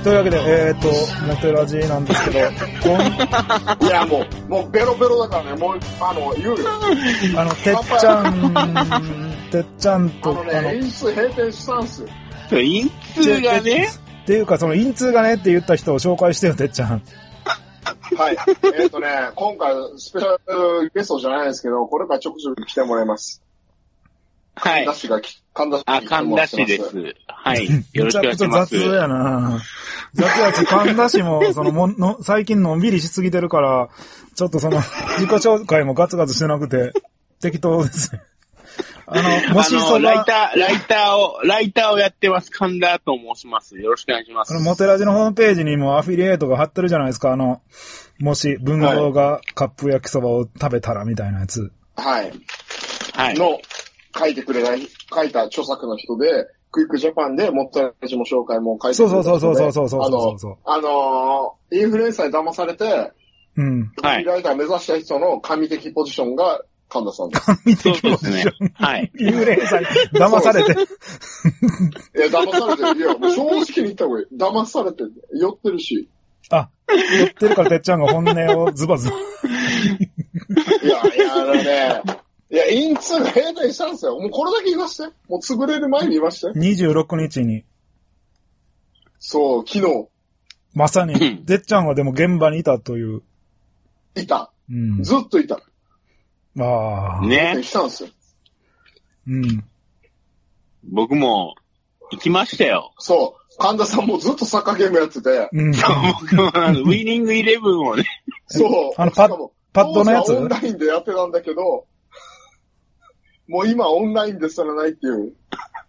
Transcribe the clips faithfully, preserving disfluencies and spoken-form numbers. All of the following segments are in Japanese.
というわけで、えーっと、モテラジなんですけど、 いや、もう、もうベロベロだからね、もう、あの、言うよ。 あの、てっちゃん、てっちゃんと、 あのね、あの因数閉店したんすよ。 因数がね。 っていうか、その因数がねって言った人を紹介してよ、てっちゃん。 はい。えーっとね、今回、スペシャルゲストじゃないですけど、これからちょくちょく来てもらいます。 はい。 神田氏がき、神田氏あ、神田氏です。はい。よろしくお願いします。 めちゃくちゃ雑やな雑やし、神田氏も、そのもの、最近のんびりしすぎてるから、ちょっとその、自己紹介もガツガツしてなくて、適当ですね。あの、もしその、 ライター、ライターを、ライターをやってます、神田と申します。よろしくお願いします。 あの、モテラジのホームページにもアフィリエイトが貼ってるじゃないですか、あの、もし文豪がカップ焼きそばを食べたらみたいなやつ。 はい。 はい。 の、書いてくれない、書いた著作の人で、クイックジャパンでモテラジも紹介も書いてくれた人で。 そうそうそうそうそうそうそう。 あの、あのー、インフルエンサーに騙されて、 うん。 はい。ライター目指した人の神的ポジションが神田さんです。 神的ポジション。 ね、はい。 インフルエンサーに騙されて。 いや、騙されてる。いや、もう正直に言った方がいい。騙されてる。酔ってるし。 あ、酔ってるからてっちゃんが本音をズバズバ。 いや、いや、あのね、いや、インツーが閉店したんですよ。もうこれだけ言わして。もう潰れる前に言わして。 にじゅうろくにちに。 そう、昨日。 まさに、てっちゃんはでも現場にいたという。 いた。 うん。 ずっといた。 ああ。 ね。 来たんですよ。 うん。 僕も、行きましたよ。 そう。神田さんもずっとサッカーゲームやってて。 うん。 そう、僕もあの、ウィニングイレブンをね。 そう。 あの、パッ、パッドのやつオンラインでやってたんだけど、もう今オンラインですらないっていう。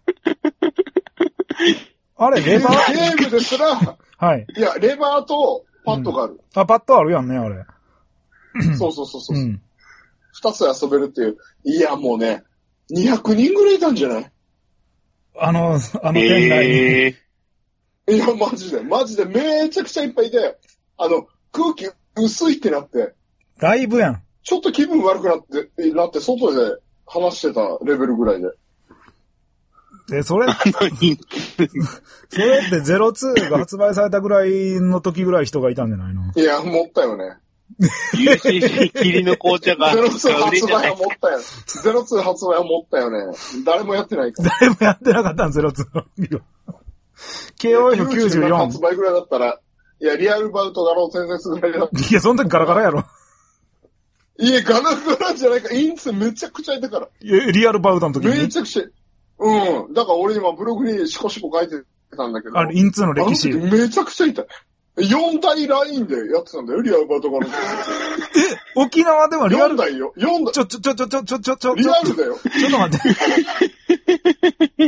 あれ、レバーゲームですら、 はい。 いや、レバーとパッドがある。 うん、あ、パッドあるやんね、あれ。 そうそうそうそう。 うん。 二つ遊べるっていう。いや、もうね、にひゃくにんぐらいいたんじゃない？ あの、あの店内に。 えー、いや、マジで、マジでめちゃくちゃいっぱいいて、あの、空気薄いってなって。 ライブやん。 ちょっと気分悪くなって、なって外で話してたレベルぐらいで。 え、それ、それってゼロツーが発売されたぐらいの時ぐらい人がいたんじゃないの？ いや、持ったよね。 ユーシーシー 霧の紅茶が。 ゼロツー発売は持ったよ。ゼロツー発売は持ったよね。誰もやってないから。 誰もやってなかったん、ゼロツー ケーオーエフきゅうじゅうよん。 発売ぐらいだったら、いや、リアルバウトガロー先生ぐらいだった。 いや、その時ガラガラやろ。 いや、ガラガラじゃないか。インツめちゃくちゃいたから。 いや、リアルバウトの時に。 めちゃくちゃ。うん。だから俺今ブログにシコシコ書いてたんだけど。 あれ、インツーの歴史。 めちゃくちゃいた。よんだいラインでやってたんだよ、リアルバウトガロー先生。え、沖縄ではリアル。 よんだいよ。よんだい。 ちょ、ちょ、ちょ、ちょ、ちょ、ちょ、ちょ、ちょ、 リアルだよ。 ちょっと待って。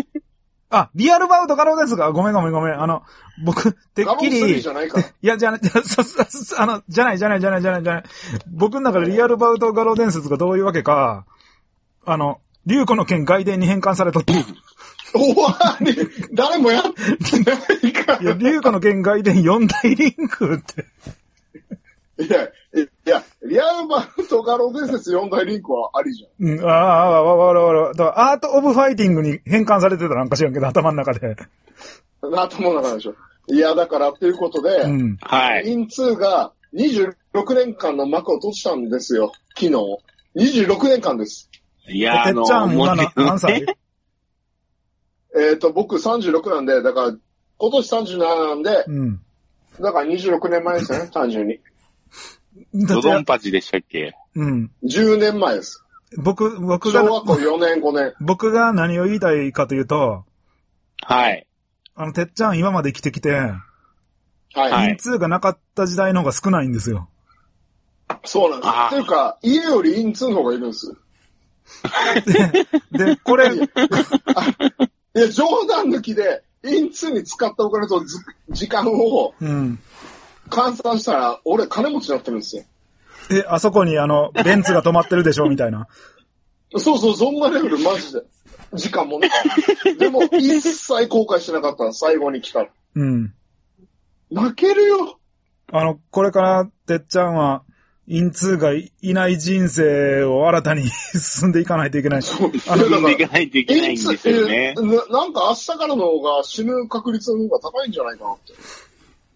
あ、リアルバウトガローですが、ごめんごめんごめん。あの、僕、てっきり。ガロースリーじゃないか。いや、じゃあ、じゃあ、そ、そ、あの、じゃない、じゃない、じゃない、じゃない、じゃない。僕の中でリアルバウトガロー伝説がどういうわけか、あの、竜子の剣外伝に変換されとって。 終わり誰もやってないから。 いや、竜子の剣外伝よんだいリンクって。 いや、いや、リアルバウトガロー伝説よんだいリンクはありじゃん。 うん、ああ、わわわわわ。だからアートオブファイティングに変換されてたなんか知らんけど、頭の中で。 頭の中でしょ。いや、だからっていうことで、うん、 はい。 インツーがにじゅうろくねんかんの幕を閉じたんですよ、昨日。にじゅうろくねんかんです。 いや、 てっちゃん、今の何歳？ えっと、僕さんじゅうろくなんで、だから、今年さんじゅうなななんで、うん、だからにじゅうろくねんまえですね、単純に。 ドドンパチでしたっけ？ うん。 じゅうねんまえです。 僕、僕が。 小学校よねん、ごねん。 僕が何を言いたいかというと、 はい。 あの、てっちゃん今まで生きてきて、 はい。 インツーがなかった時代の方が少ないんですよ。 そうなんです。っていうか、家よりインツーの方がいるんです。 で、で、これ、 いや、冗談抜きで、インツーに使ったお金と時間を、換算したら、俺金持ちになってるんですよ。 え、あそこにあの、ベンツが止まってるでしょみたいな。 そうそう、そんなレベル、マジで。時間もね。でも、一切後悔しなかったの、最後に来た。 うん。 泣けるよ。 あの、これから、てっちゃんは、インツーがいない人生を新たに進んでいかないといけない。 進んでいかないといけないんですよね。 な, なんか明日からの方が死ぬ確率の方が高いんじゃないかなって。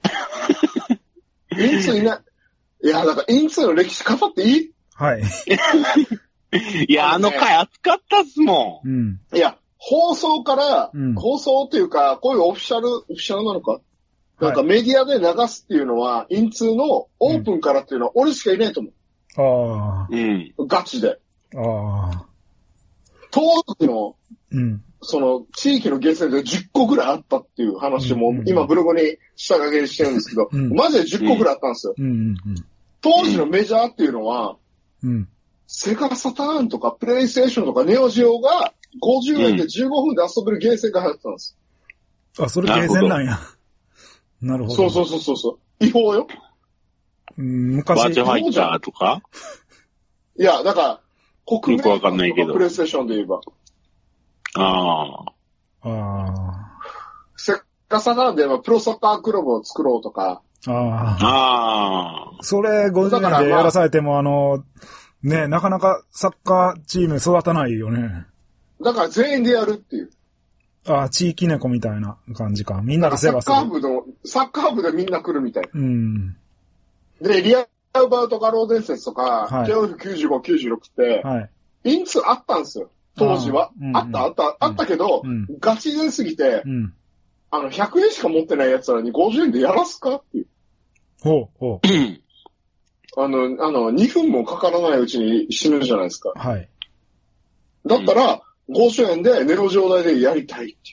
インツーいない。いや、だからインツーの歴史語っていい？ はい。 いや、あの回熱かったっすもん。うん。 いや、放送から、 うん、放送っていうか、こういうオフィシャル、オフィシャルなのか、はい、なんかメディアで流すっていうのは、インツーのオープンからっていうのは俺しかいないと思う。 うん、ああ。 うん。ガチで。 ああ。 当時の、 うん。 その、地域のゲーセンでじゅっこぐらいあったっていう話も、今ブログに下書きにしてるんですけど、うん、マジでじゅっこぐらいあったんですよ。 うんうんうん、 当時のメジャーっていうのは、 うん、 セガサターンとかプレイステーションとかネオジオがごじゅうえんでじゅうごふんで遊べるゲーセンが流行ってたんです。 あ、それゲーセンなんや。なるほど。 そうそうそうそう。違法よ。 うん、昔。 バーチャファイターとかいや、だから、国名とかプレイステーションで言えば。 ああ。 ああ。 セガサターンで言えばプロサッカークラブを作ろうとか。 ああ。 ああ。 それごじゅうえんでやらされても、あの、ね、なかなかサッカーチーム育たないよね。 だから全員でやるっていう。 ああ、地域猫みたいな感じか。みんなでセガする。 サッカー部の、サッカー部でみんな来るみたいな。 うん。 で、リアルバウトガロー伝説とか、はい、ケーオーエフきゅうじゅうご、きゅうじゅうろくって、はい、インツあったんですよ。当時は。あ,、うんうん、あった、あった、あったけど、うん、ガチですぎて、うん、あの、ひゃくえんしか持ってない奴らにごじゅうえんでやらすかっていう。 ほう、ほう。 あの、あの、にふんもかからないうちに死ぬじゃないですか。 はい。 だったら、ごじゅうえんでネオジオ代でやりたいっていう。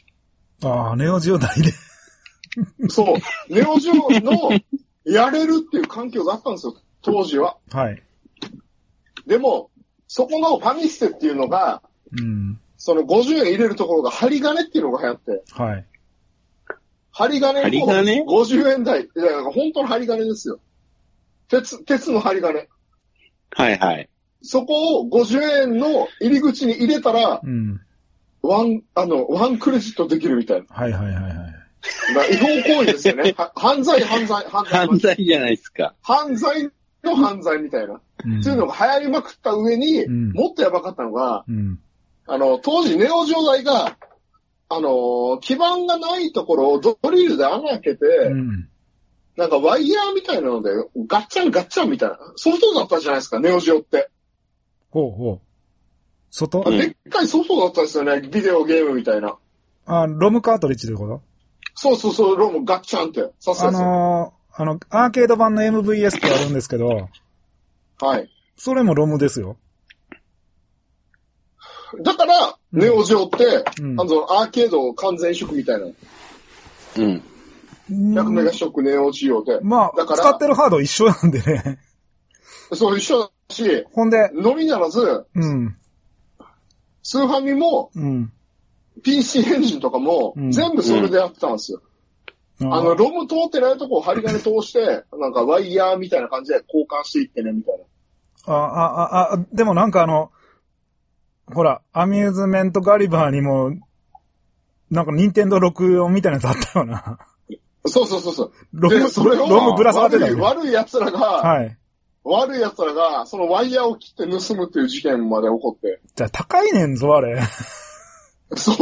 ああ、ネオジオ代で。 そう。ネオジオの、やれるっていう環境があったんですよ、当時は。 はい。 でも、そこのファミステっていうのが、 うん、 そのごじゅうえん入れるところが針金っていうのが流行って。 はい。 針金もごじゅうえん台。いや、本当の針金ですよ。鉄、鉄の針金。 はいはい。 そこをごじゅうえんの入り口に入れたら、 うん、 ワン、あの、ワンクレジットできるみたいな。 はいはいはいはい。 違法行為ですよね。犯罪、犯罪、犯罪。 犯罪じゃないですか。 犯罪の犯罪みたいな。うん、そういうのが流行りまくった上に、うん、もっとやばかったのが、 うん、 あの、当時ネオジオ台が、あの、基盤がないところをドリルで穴開けて、うん、なんかワイヤーみたいなので、ガッチャンガッチャンみたいな。ソフトだったじゃないですか、ネオジオって。 ほうほう。外？ でっかいソフトだったんですよね、ビデオゲームみたいな。 あ、ロムカートリッジってこと？ そうそうそう、ロムガッチャンってさせあのー、あの、アーケード版の エムブイエス ってあるんですけど、 はい。 それもロムですよ。 だから、うん、ネオジオって、うん、あの、アーケード完全移植みたいな。 うん。 ひゃくメガショックネオジオで。 まあ、だから使ってるハード一緒なんでね。 そう、一緒だし、 ほんで、 のみならず、 うん。 スーファミも、 うん。 ピーシー エンジンとかも、全部それでやってたんですよ。うん、あの、ロム通ってないとこを針金通して、なんかワイヤーみたいな感じで交換していってね、みたいな。 あ、あ、あ、あ、でもなんかあの、ほら、アミューズメントガリバーにも、なんかニンテンドーろくよんみたいなやつあったよな。 そうそうそうそう。 ロム、それをロムぶら下がってたよ、ね。 悪い奴らが、 はい。 悪い奴らが、そのワイヤーを切って盗むっていう事件まで起こって。 じゃあ高いねんぞ、あれ。 そう。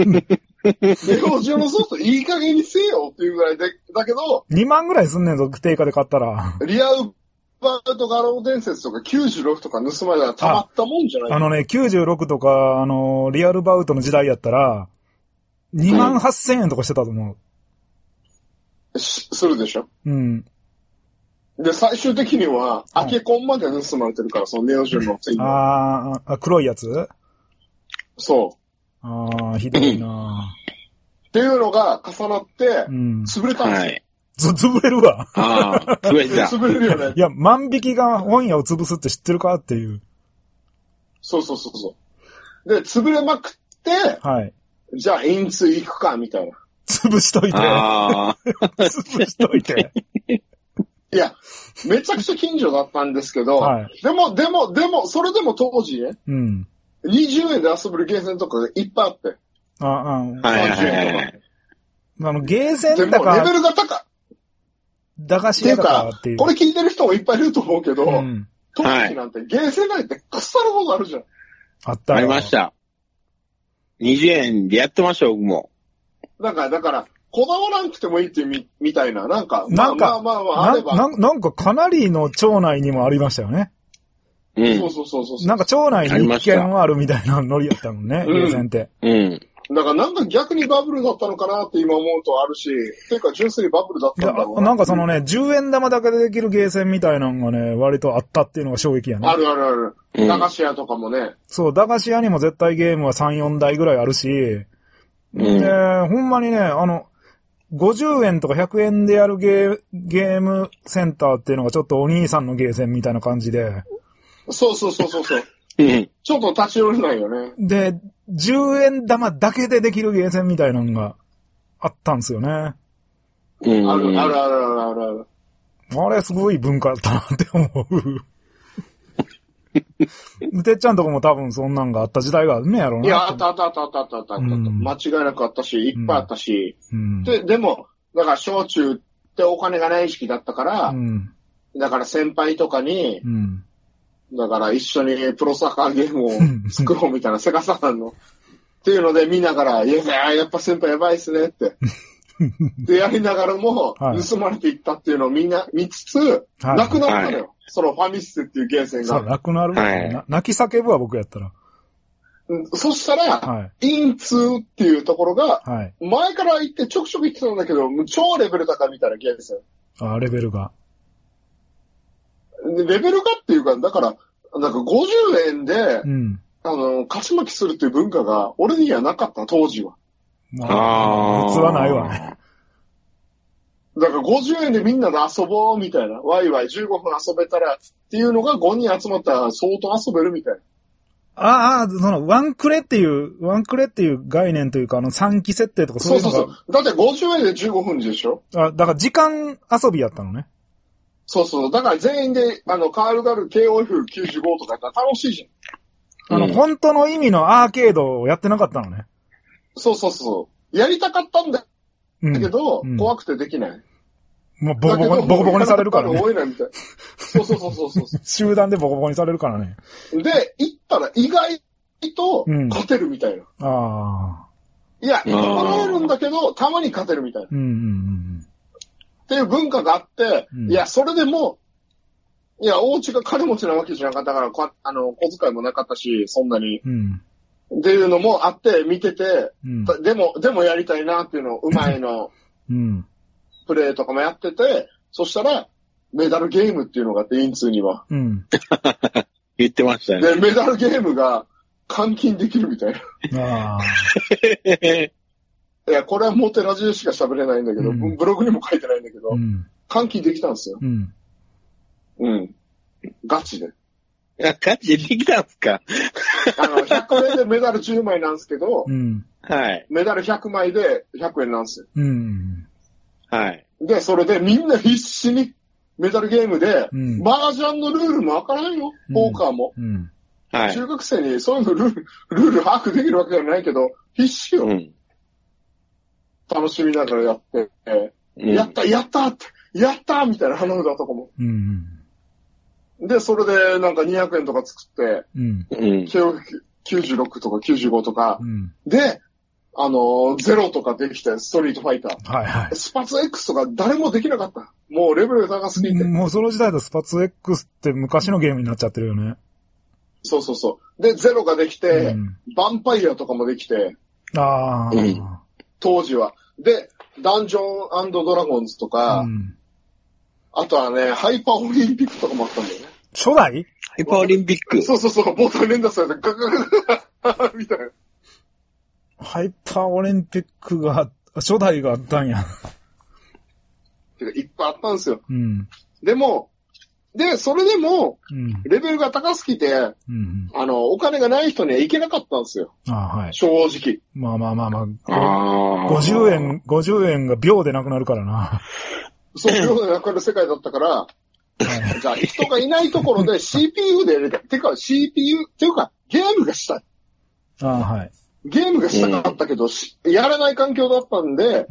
ネオジオのソフトいい加減にせよっていうぐらいで、だけど。 にまんぐらいすんねんぞ、定価で買ったら。 リアルバートガロー伝説とかきゅうじゅうろくとか盗まれたらたまったもんじゃないあ、あのね、きゅうじゅうろくとか、あの、リアルバウトの時代やったら、にまんはっせんえんとかしてたと思う。し、するでしょ？ うん。 で、最終的には、アケコンまで盗まれてるから、そのネオジオのついに。 ああ、黒いやつ？ そう。 ああ、ひどいなっていうのが重なって、うん、潰れたんですよ。はい。 ず、潰れるわ。 ああ、潰れた。 潰れるよね。 いや、万引きが本屋を潰すって知ってるかっていう。 そうそうそうそう。で、潰れまくって、 はい。 じゃあ、インツ行くか、みたいな。 潰しといて。 あ潰しといて。 いや、めちゃくちゃ近所だったんですけど、はい、でも、でも、でも、それでも当時ね、 うん、 にじゅうえんで遊べるゲーセンとかがいっぱいあって。 ああ、 はいはいはい。 あの、ゲーセンだかレベルが高い。 駄菓子屋だかっていう。 これ聞いてる人もいっぱいいると思うけど、うん、当時なんてゲーセンなんて腐るほどあるじゃん。 あった。 ありました。にじゅうえんでやってました、僕も。 だから、だから、 こだわらなくてもいいってみ、みたいな、なんか、 なんか、 まあまあまあ、あればな、なんかかなりの町内にもありましたよね。 うん。そうそうそうそう。 なんか町内に一軒はあるみたいなノリやったもんね、ゲーセンって。 うん。 だからなんか逆にバブルだったのかなって今思うとあるし、ていうか純粋にバブルだったんだろうな。 なんかそのね、じゅうえん玉だけでできるゲーセンみたいなのがね、割とあったっていうのが衝撃やね。 あるあるある。うん、駄菓子屋とかもね。 そう、駄菓子屋にも絶対ゲームはさん、よんだいぐらいあるし、うん、で、ほんまにね、あの、ごじゅうえんとかひゃくえんでやるゲー、ゲームセンターっていうのがちょっとお兄さんのゲーセンみたいな感じで。 そうそうそうそうそう。ちょっと立ち寄れないよね。 で、じゅうえん玉だけでできるゲーセンみたいなのがあったんですよね。 うん、ある、あるあるあるある。 あれすごい文化だったなって思う。てっちゃんとこも多分そんなんがあった時代があるねやろうな。 いや、あったあったあったあったあったあった。うん、間違いなくあったし、いっぱいあったし。うん、で、でも、だから小中ってお金がない時期だったから、うん、だから先輩とかに、うんだから一緒にプロサッカーゲームを作ろうみたいな、セガサタンの。っていうので見ながら、いや、やっぱ先輩やばいっすねって。で、やりながらも、盗まれていったっていうのをみんな見つつ、はい、なくなったのよ。はい、そのファミステっていうゲーセンが。 そう、なくなる、はい、泣き叫ぶわ、僕やったら。 そしたら、はい、インツーっていうところが、はい、前から行ってちょくちょく行ってたんだけど、超レベル高いみたいなゲーセン。 あ、レベルが。 レベルがっていうか、だから、なんかごじゅうえんで、うん、あの、勝ち負けするっていう文化が、俺にはなかった、当時は。 ああ。普通はないわね。 だからごじゅうえんでみんなで遊ぼうみたいな。ワイワイじゅうごふん遊べたらっていうのがごにん集まったら相当遊べるみたいな。 ああ、その、ワンクレっていう、ワンクレっていう概念というか、あの、さんき設定とかそういうのが。そうそうそう。 だってごじゅうえんでじゅうごふんでしょ？ あ、だから時間遊びやったのね。 そうそう。だから全員で、あの、カールガル ケーオーエフきゅうじゅうご とかやったら楽しいじゃん。あの、うん、本当の意味のアーケードをやってなかったのね。 そうそうそう。やりたかったんだけど、うんうん、怖くてできない。 もうボコボコに、ボコボコにされるからね。 そうそうそうそうそう。 集団でボコボコにされるからね。 で、行ったら意外と勝てるみたいな。 うん、ああ。 いや、怒られるんだけど、たまに勝てるみたいな。うんうんうんっていう文化があって、うん、いや、それでも、いや、お家が金持ちなわけじゃなかったから、あの、小遣いもなかったし、そんなに。うん、っていうのもあって、見てて、うん、でも、でもやりたいなっていうのを、うまいの、うん、プレイとかもやってて、そしたら、メダルゲームっていうのがあって、インツーには。うん、 言ってましたね。 で、メダルゲームが換金できるみたいな。あいや、これはモテラジでしか喋れないんだけど、うん、ブログにも書いてないんだけど、うん、換金できたんですよ。うん。うん。ガチで。 いや、ガチでできたんですかあの、ひゃくえんでメダルじゅうまいなんですけど、うん。 はい。 メダルひゃくまいでひゃくえんなんですよ。 うん。 はい。 で、それでみんな必死にメダルゲームで、うん、麻雀のルールもわからんよ。ポーカーも。うん。うん、はい。中学生にそういうのルール、ルール把握できるわけじゃないけど、必死よ。うん。楽しみながらやって、うん、やった、やったって、やったみたいな花札とかも。うん、で、それでなんかにひゃくえんとか作って、うん、きゅうじゅうろくとかきゅうじゅうごとか、うん、で、あのー、ゼロとかできて、ストリートファイター。はいはい。スパツ X とか誰もできなかった。もうレベルが高すぎて。 もうその時代だとスパツ X って昔のゲームになっちゃってるよね。 そうそうそう。で、ゼロができて、うん、ヴァンパイアとかもできて、 ああ、うん。 当時は。で、ダンジョン&ドラゴンズとか、うん、あとはね、ハイパーオリンピックとかもあったんだよね。 初代ハイパーオリンピックそうそうそう、ボタン連打されてガガガガガみたいな。 ハイパーオリンピックが、初代があったんや。 てか、いっぱいあったんですよ。うん。でも、で、それでも、うん、レベルが高すぎて、うん、あの、お金がない人には行けなかったんですよ。あはい。正直。 まあまあまあまあ。あごじゅうえん、ごじゅうえんが秒でなくなるからな。 そう、秒でなくなる世界だったから、はい、じゃあ人がいないところで シーピーユー でやりたい。てか シーピーユー、ていうかゲームがしたい。 あはい。 ゲームがしたかったけど、うん、やらない環境だったんで、うん、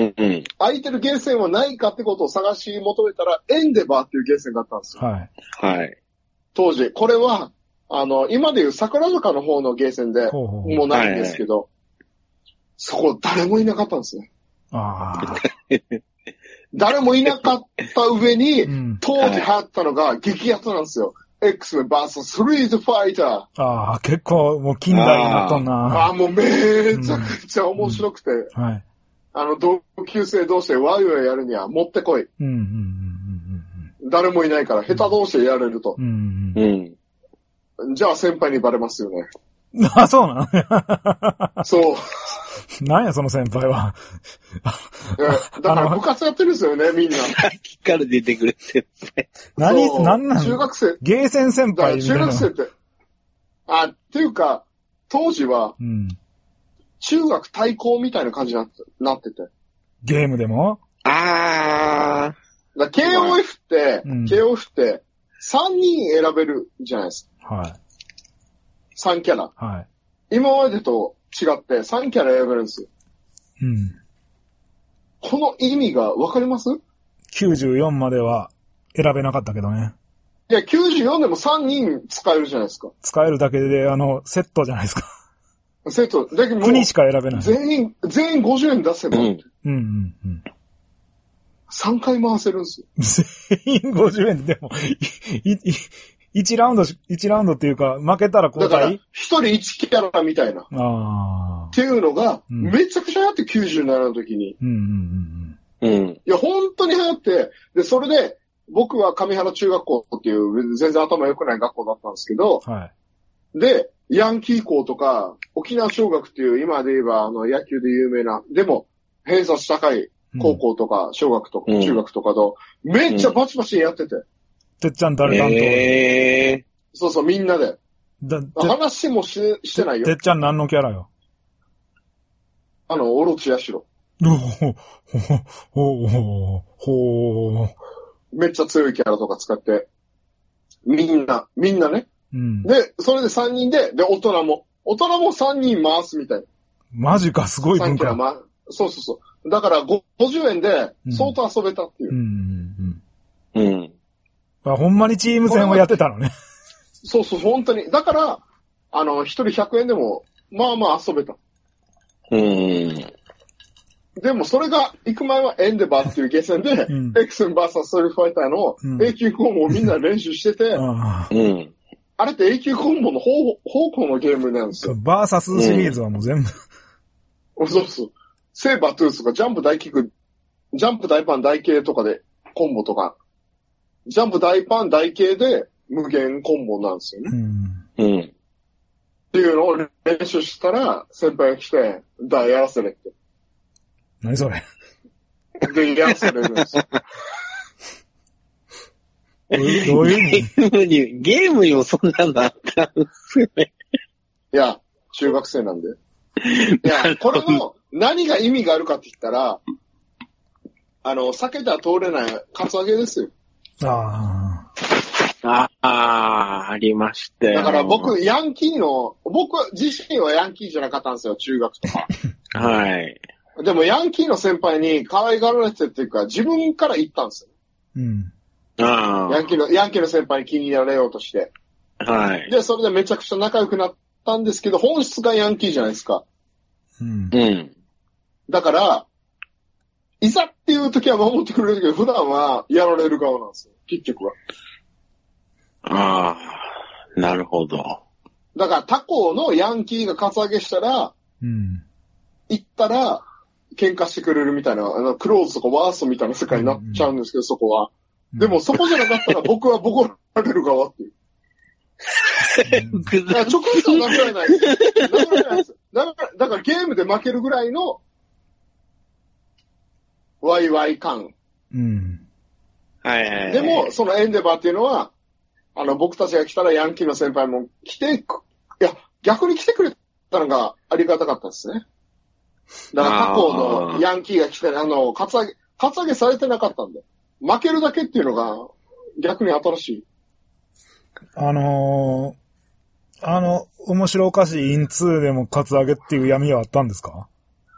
空いてるゲーセンはないかってことを探し求めたら、エンデバーっていうゲーセンがあったんですよ。 はい。 はい。当時、これは、あの、今でいう桜坂の方のゲーセンで、ほうほうもうないんですけど、はいはい、そこ誰もいなかったんですね。 ああ。 誰もいなかった上に、うん、当時流行ったのが激アツなんですよ。X メン ブイエス ストリートファイター。 ああ、結構もう近代になっとんな。 ああ、もうめちゃくちゃ面白くて。うんうん、はい。あの、同級生同士でワイワイやるにはもってこい。うんうんうんうん、誰もいないから、下手同士でやれると。うんうんうん、じゃあ先輩にバレますよね。 あ、そうなのそう。 なんや、その先輩は。 だから部活やってるんですよね、みんな。 さっきから出てくる先輩。 何、なんなん中学生。 ゲーセン先輩みたいな。 中学生って。あ、っていうか、当時は、うん、中学対抗みたいな感じになって、なってて。 ゲームでもあー。だ ケーオーエフ って、うん、ケーオーエフ って、さんにん選べるじゃないですか。はい。さんキャラ。はい。今までと違ってさんキャラ選べるんですよ。うん。この意味がわかります？ きゅうじゅうよん までは選べなかったけどね。 いや、きゅうじゅうよんでもさんにん使えるじゃないですか。 使えるだけで、あの、セットじゃないですか。 セット。だけどもう、 国しか選べない。 全員、全員ごじゅうえん出せば。うん。うんうんうん。さんかい回せるんですよ。 全員ごじゅうえんでも、い、い、いちラウンド、いちラウンドっていうか、負けたら交代？だから、 ひとりいちキャラみたいな。ああ。っていうのが、うん、めちゃくちゃ流行ってきゅうじゅうななの時に。うんうんうん。うん。いや、本当に流行って、で、それで、僕は上原中学校っていう、全然頭良くない学校だったんですけど、はい。で、ヤンキー校とか、沖縄小学っていう、今で言えば、あの、野球で有名な、でも、偏差値高い高校とか、小学とか、うん、中学とかと、めっちゃバチバチやってて。 てっちゃん誰担当？ えー、そうそう、みんなで。だ話もし、してないよ。 てっちゃん何のキャラよ？ あの、オロチヤシロ。ほほほほほめっちゃ強いキャラとか使って。みんな、みんなね。うん、で、それでさんにんで、で、大人も。大人もさんにん回すみたいな。 マジか、すごい文化。 ま、そうそうそう。だからごじゅうえんで、相当遊べたっていう。うん。 うん。うん。あ、ほんまにチーム戦をやってたのね。 そうそう、本当に。だから、あの、一人ひゃくえんでも、まあまあ遊べた。うん。でもそれが、行く前はエンデバーっていうゲーセンで、うん、X バーサス ストリートファイターの永久コンボをみんな練習してて、うん、あれって永久コンボの方向のゲームなんですよ。 バーサスシリーズはもう全部。 うん、そうそう。セーバートゥースとかジャンプ大キック、ジャンプ大パン大系とかでコンボとか、ジャンプ大パン大系で無限コンボなんですよね。うん。うん。っていうのを練習したら、先輩が来て、だ、やらせれって。 何それで、やらせれるんですよ。 どういうゲームに、ゲームにもそんなのあったんですよね。 いや、中学生なんで。いや、これの何が意味があるかって言ったら、あの、避けては通れないカツアゲですよ。 ああ。ああ、ありましたよ。 だから僕、ヤンキーの、僕自身はヤンキーじゃなかったんですよ、中学とか。 はい。 でもヤンキーの先輩に可愛がられてっていうか、自分から言ったんですよ。うん。ああ。ヤンキーの、ヤンキーの先輩に気に入られようとして。はい。で、それでめちゃくちゃ仲良くなったんですけど、本質がヤンキーじゃないですか。うん。うん。だから、いざっていう時は守ってくれるけど、普段はやられる側なんですよ、結局は。 ああ、なるほど。 だから他校のヤンキーがカツアゲしたら、うん。行ったら、喧嘩してくれるみたいな、あの、クローズとかワーストみたいな世界になっちゃうんですけど、うん、そこは。でもそこじゃなかったら僕はボコられる側っていう。だから直接は殴られないです。殴られないです。だから、だからゲームで負けるぐらいの、ワイワイ感。うん。はいはいはい。でも、そのエンデバーっていうのは、あの、僕たちが来たらヤンキーの先輩も来て、いや、逆に来てくれたのがありがたかったですね。だから他校のヤンキーが来て、あの、カツアゲ、カツアゲされてなかったんで。負けるだけっていうのが逆に新しい。 あのー、あの、面白おかしいインツーでもカツアゲっていう闇はあったんですか？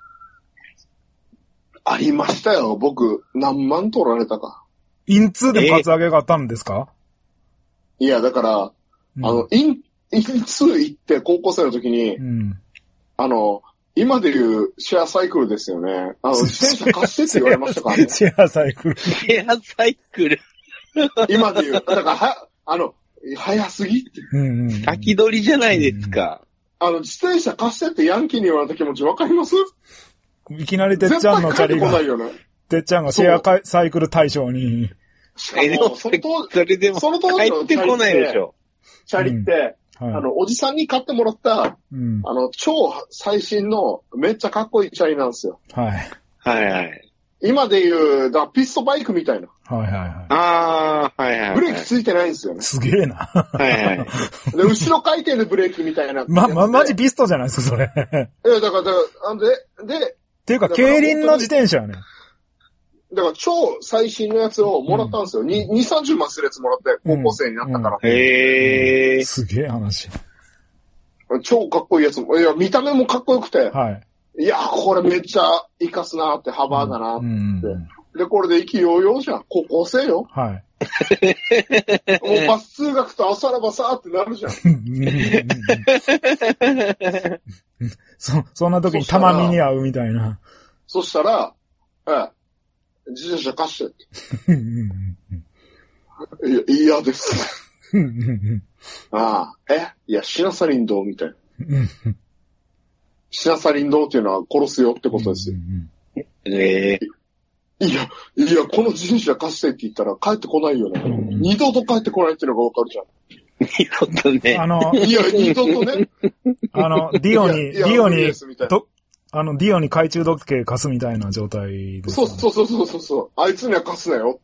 ありましたよ。僕、何万取られたか。 インツーでもカツアゲがあったんですか？ いや、だから、うん、あの、イン、インツー行って高校生の時に、うん、あの、 今で言うシェアサイクルですよね。あの、自転車貸してって言われましたからね。 シェアサイクル。 シェアサイクル。 今で言う、だからは、あの、早すぎって。 うんうん、 先取りじゃないですか。 あの、自転車貸してってヤンキーに言われた気持ちわかります？ いきなりてっちゃんのチャリが、てっちゃんがシェアサイクル対象に。 しかも、その当時、 それでも、 その当時の入ってこないでしょ。 チャリって、うんはい、あの、おじさんに買ってもらった、うん、あの、超最新のめっちゃかっこいいチャリなんですよ。 はい。 はいはい。 今で言う、だピストバイクみたいな。 はいはいはい。 ああ、はいはい、はい。 ブレーキついてないんですよね。 すげえな。 はいはい。 で、後ろ回転でブレーキみたいな。 ま、ま、マジピストじゃないですか、それ。 いや、だから、だから、んで、で、 っていうか、競輪の自転車やね。 だから、超最新のやつをもらったんですよ。うん、に、に、さんじゅうまんするやつもらって、高校生になったから。 うんうん、へー。 すげえ話。 超かっこいいやつも、いや、見た目もかっこよくて。 はい。 いや、これめっちゃ活かすなって、幅だなって、うん。で、これで意気揚々じゃん。高校生よ。 はい。 もうバス通学と朝らばさーってなるじゃん。 そ、そんな時にたまみに会うみたいな。 そしたら、ええ、自転車貸してって。いや、嫌です。ああ、えいや、シナサリンどうみたいな。シナサリンどうっていうのは殺すよってことですよ。 ええー、いや、いや、この自転車貸してって言ったら帰ってこないよね。うん、二度と帰ってこないっていうのがわかるじゃん。 二度とね。 あの、 いや、二度とね。 あの、ディオに、ディオに、と、あの、ディオに懐中時計貸すみたいな状態です、ね。 そうそうそうそうそう。あいつには貸すなよって。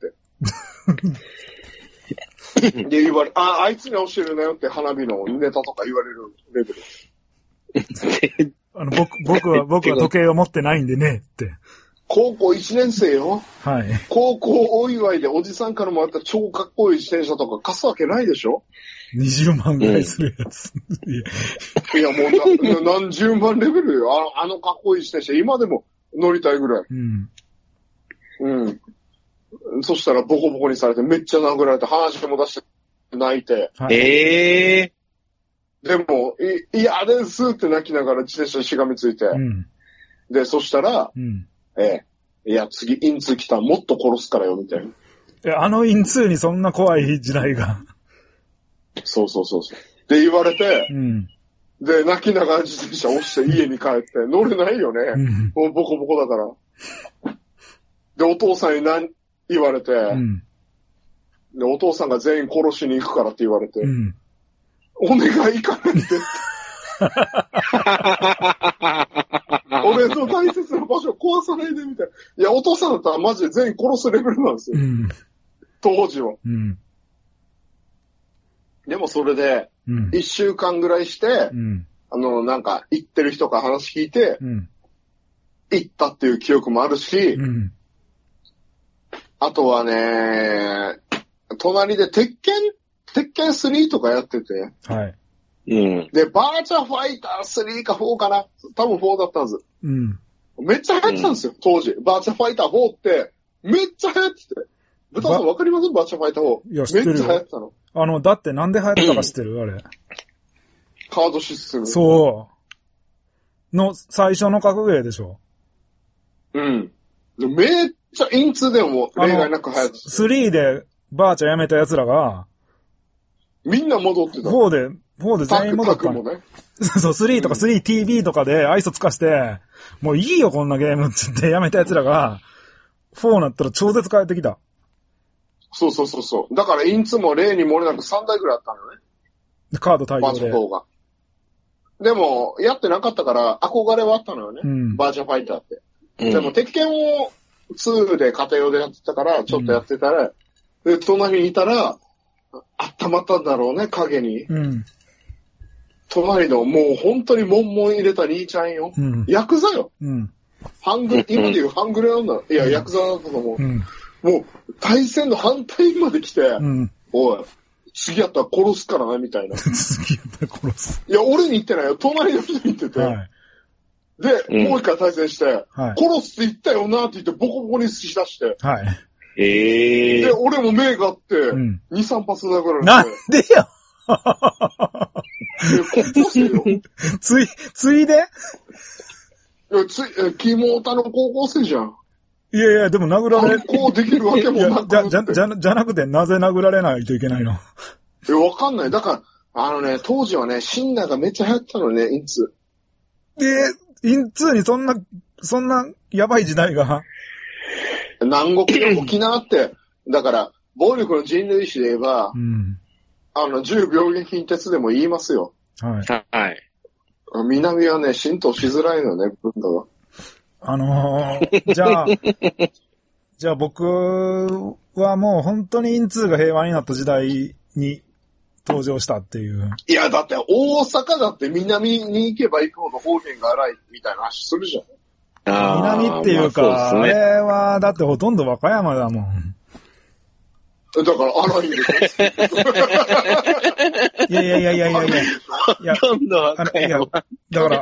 で、言われ、あ、あいつには教えるなよって花火のネタとか言われるレベル。 あの、僕、僕は、僕は時計を持ってないんでね、って。 高校いちねん生よ。 はい。 高校お祝いでおじさんからもらった超かっこいい自転車とか貸すわけないでしょ ? にじゅうまんぐらいするやつ。 いや、もうな何十万レベルよ。あの、あのかっこいい自転車、今でも乗りたいぐらい。うん。うん。そしたらボコボコにされて、めっちゃ殴られて、話も出して泣いて。 はい、ええー。でも、い、嫌ですって泣きながら自転車にしがみついて。うん、で、そしたら、うん、ええ、いや、次、インツー来たらもっと殺すからよ、みたいな。 え、あのインツーにそんな怖い時代が。そうそうそうそう。って言われて、うん、で、泣きながら自転車押して家に帰って、乗れないよね。うん、もうボコボコだから。で、お父さんに何、言われて、うん、で、お父さんが全員殺しに行くからって言われて、うん、お願い行かないで。俺の大切な場所を壊さないでみたいな。いや、お父さんだったらマジで全員殺すレベルなんですよ。うん、当時は、うん。でもそれで、一週間ぐらいして、うん、あの、なんか、行ってる人から話聞いて、うん、行ったっていう記憶もあるし、うん、あとはね、隣で鉄拳、鉄拳スリーとかやってて。はい。うん。で、バーチャファイタースリーかフォーかな。多分フォーだったんです。うん。めっちゃ流行ってたんですよ、うん、当時。バーチャファイターフォーって、めっちゃ流行ってて。ブタさんわかりますバーチャファイターフォー。 いや、知ってるよ。 めっちゃ流行ってたの。 あの、だってなんで流行ったか知ってる、うん、あれ。 カードシステム。 そう。の最初の格ゲーでしょ。 うん。めっちゃインツーでも例外なく流行ってた。 スリーでバーチャやめた奴らが、 みんな戻ってた。 フォーで、フォーで全員戻ったの。ね、そう、スリーとか スリーティービー とかで愛想つかして、もういいよこんなゲームって言ってやめた奴らが、フォーなったら超絶変えてきた。 そうそうそうそう。だからインツーも例に漏れなくさんだいぐらいあったのね。 カード対応で。 バーチャフォーが。でも、やってなかったから憧れはあったのよね。うん、バーチャファイターって。うん、でも、鉄拳をツーで家庭用でやってたから、ちょっとやってたら、うん、で、隣にいたら、温まったんだろうね、影に。うん、隣の、もう本当にモンモン入れた兄ちゃんよ。うん、ヤクザよ。うん、ハング、今で言うハングレなんだ。いや、ヤクザだったと思う。うん、もう、対戦の反対まで来て、うん、おい、次やったら殺すからな、みたいな。 次やったら殺す。 いや、俺に言ってないよ。隣の人に言ってて。はい、で、うん、もう一回対戦して、はい、殺すって言ったよなって言ってボコボコにしだして。はい。えー、で、俺も目があって、うん、に、さん発殴られて。 なんでよえ、こっちよ。 つい、ついでいや、つい、キモータの高校生じゃん。 いやいや、でも殴られ、 こうできるわけもなくじゃ、じゃ、じゃ、じゃなくて、なぜ殴られないといけないの？ え、わかんない。だから、あのね、当時はね、シンナーがめっちゃ流行ったのね、インツー。えー、インツーにそんな、そんな、やばい時代が。 南国で沖縄って、だから、暴力の人類史で言えば、 うん、あの、銃病原菌鉄でも言いますよ。 はい。はい。 南はね、浸透しづらいのね、文化が。 あのー、じゃあ、じゃあ僕はもう本当にインツーが平和になった時代に登場したっていう。 いや、だって大阪だって南に行けば行くほど方言が荒いみたいな話するじゃん。 南っていうか、まあ、ね、あれはだってほとんど和歌山だもん。 だから、あの意味で。 いやいやいやいやいやいや。いや、 今度は、 いや、だから、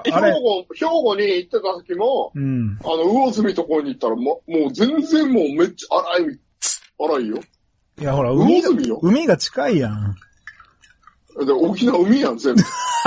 あれ。 兵庫、兵庫に行ってた時も、うん、あの、魚住とこに行ったら、も、もう全然もうめっちゃ荒い、荒いよ。 いや、ほら、海が、海が近いやん。 で、沖縄海やん、全部。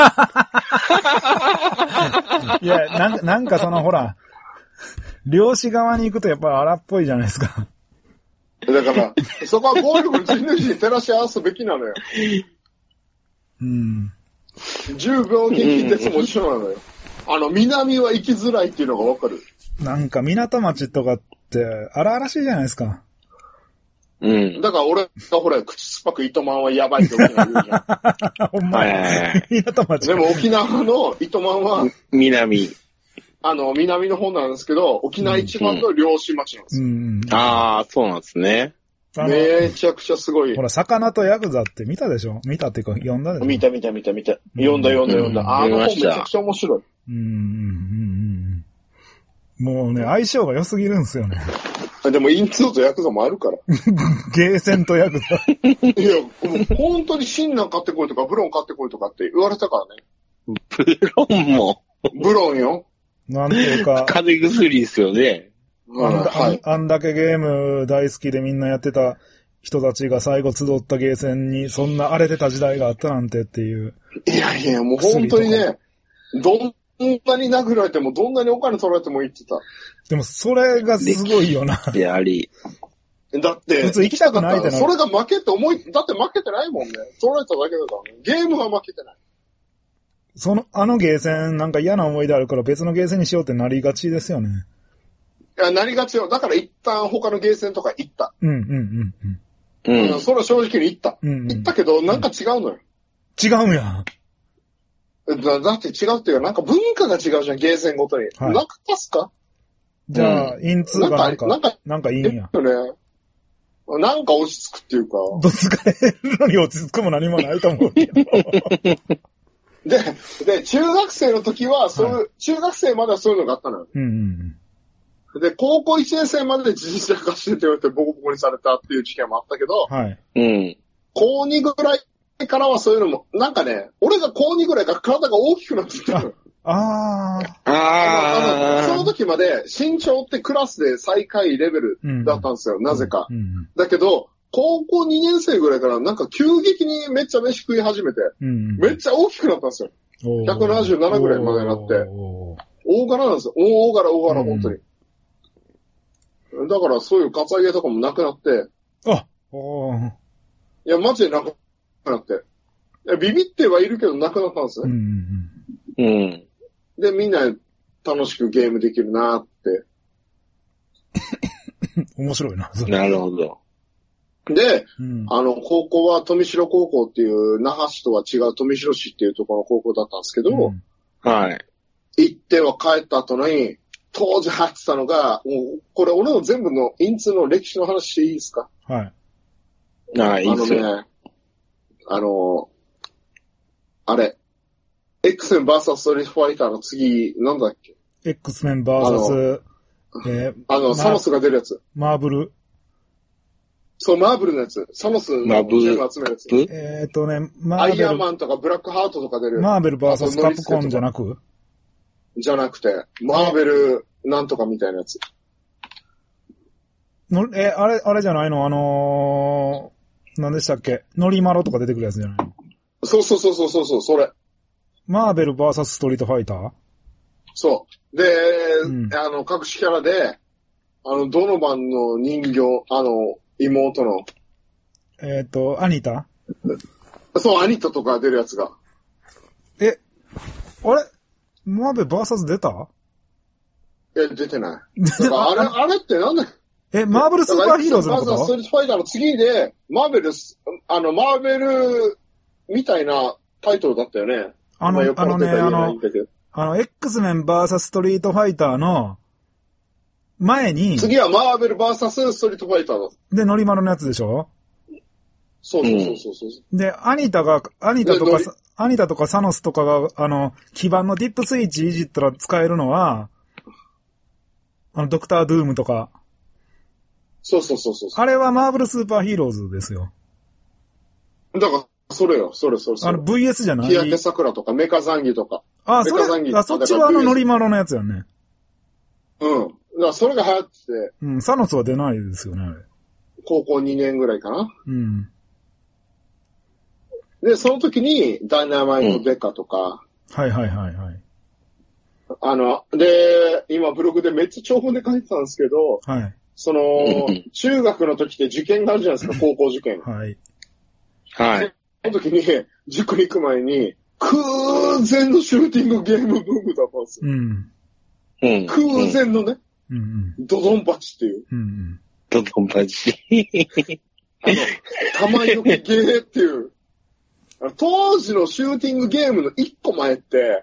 いや、なんか、なんかその、ほら、漁師側に行くとやっぱり荒っぽいじゃないですか。 だから、そこは暴力の人類史に照らし合わすべきなのよ。 うん。 じゅうびょう原菌鉄も一緒なのよ。あの、南は行きづらいっていうのがわかる。 なんか港町とかって荒々しいじゃないですか。 うん。だから俺がほら、口酸っぱく糸満はやばいって沖縄言うじゃん。 ほんまや。港町。 でも沖縄の糸満は、 南。 あの、南の方なんですけど、沖縄一番の漁師町なんですよ。 うんうん、ああ、そうなんですね。 めちゃくちゃすごい。 ほら、魚とヤクザって見たでしょ？見たっていうか、読んだでしょ？ 見た見た見た見た。読んだ読んだ読んだ。うん、あの本めちゃくちゃ面白い。 うんうんうんうん。もうね、相性が良すぎるんですよね。 でも、インツーとヤクザもあるから。 ゲーセンとヤクザ。 いや、もう本当にシンナー買ってこいとか、ブロン買ってこいとかって言われたからね。 ブロンもブロンよ。 なんていうか。 風邪薬ですよね。 あんだ、はい、あんだけゲーム大好きでみんなやってた人たちが最後集ったゲーセンにそんな荒れてた時代があったなんてっていう。 いやいや、もう本当にね、どんなに殴られてもどんなにお金取られても言ってた。 でもそれがすごいよな。 やはり。 だって、 普通行きたくないってな。 それが負けって思い、だって負けてないもんね。取られただけだからね。ゲームは負けてない。 その、あのゲーセンなんか嫌な思い出あるから別のゲーセンにしようってなりがちですよね。 いや、なりがちよ。だから一旦他のゲーセンとか行った。 うんうんうんうん。うん、それは正直に行った。うんうん、行ったけど、なんか違うのよ。 違うんや。 だ, だって違うっていうか、なんか文化が違うじゃん、ゲーセンごとに。はい、なんかパスかじゃあ、うん、インツーがなんか、なんか、なんかいいんや。 ね。なんか落ち着くっていうか。 どつかれるのに落ち着くも何もないと思うけど。 で、で、中学生の時は、そういう、はい、中学生まではそういうのがあったのよ。 うんうんうん、で、高校いちねん生までで自転車貸してって言われてボコボコにされたっていう事件もあったけど、 はい。 うん。 高にぐらいからはそういうのも、なんかね、俺が高にぐらいから体が大きくなってきたのよ。 ああ。ああ。その時まで身長ってクラスで最下位レベルだったんですよ、うん、なぜか、 うんうん。 だけど、高校にねん生ぐらいからなんか急激にめっちゃ飯食い始めて、 うん、 めっちゃ大きくなったんですよ。ひゃくななじゅうななぐらいまでになって。大柄なんですよ。大柄大柄、本当に。うん、だからそういうカツアゲとかもなくなって。 あおーいや、マジでなくなって。いやビビってはいるけどなくなったんですね。 うんうん。 で、みんな楽しくゲームできるなーって。 面白いな。 なるほど。 で、 うん、 あの、高校は富城高校っていう那覇市とは違う富城市っていうところの高校だったんですけど、うん、 はい。 行っては帰った後に、当時入ってたのが、もう、これ俺の全部のインツの歴史の話していいですか？ はい。 ああ、いいですよ。 あのね、あの、あれ、X メン ブイエス ストリートファイターの次、なんだっけ？ X メン ブイエス、えー、 あの、サノスが出るやつ。 マーブル。 そう、マーブルのやつ。サノスのジェム集めるやつ。 えっ、ー、とね、マーベル。 アイアンマンとかブラックハートとか出る。 マーベル ブイエス カプコンじゃなくじゃなくて、マーベルなんとかみたいなやつ。 のえ、あれ、あれじゃないのあのー、何でしたっけノリマロとか出てくるやつじゃないの？ そうそうそうそうそう、それ。 マーベル ブイエス ストリートファイターそう。で、うん、あの、隠しキャラで、あの、ドノバンの人形、あの、妹の。 えっ、ー、と、アニタ？ そう、アニタとか出るやつが。 え、あれマーベルバーサス出た？ え、出てない。だからあれ、あれってなんだえ、マーベルスーパーヒーローズのこと？ マーベルストリートファイターの次で、マーベルス、あの、マーベルみたいなタイトルだったよね。 あの、あのね、あの、あの、X メンバーサスストリートファイターの前に、 次はマーベルバーサスストリートファイターだ。 で、ノリマルのやつでしょ？ そうそうそうそう、 うん。で、アニタが、アニタとか、アニタとかサノスとかが、あの、基盤のディップスイッチいじったら使えるのは、あの、ドクタードゥームとか。 そうそうそうそう。 あれはマーブルスーパーヒーローズですよ。 だから、それよ、それそれそれ。 あの ブイエス じゃない？ 日焼け桜とかメカザンギとか。 ああ、それ、あ、そっちはあのノリマロのやつやんね。 うん。だからそれが流行ってて。 うん、サノスは出ないですよね、あれ。 高校にねんぐらいかな。 うん。 で、その時に、ダイナマイトデカとか、うん。 はいはいはいはい。 あの、で、今ブログでめっちゃ長文で書いてたんですけど、 はい。 その、中学の時って受験があるじゃないですか、高校受験。 はい。 はい。 その時に、塾に行く前に、空前のシューティングゲームブームだったんですよ。うん。うん、空前のね、うんうん、ドドンパチっていう。 うんうん、ドドンパチ。 あの、玉よけゲーっていう。当時のシューティングゲームの一個前って、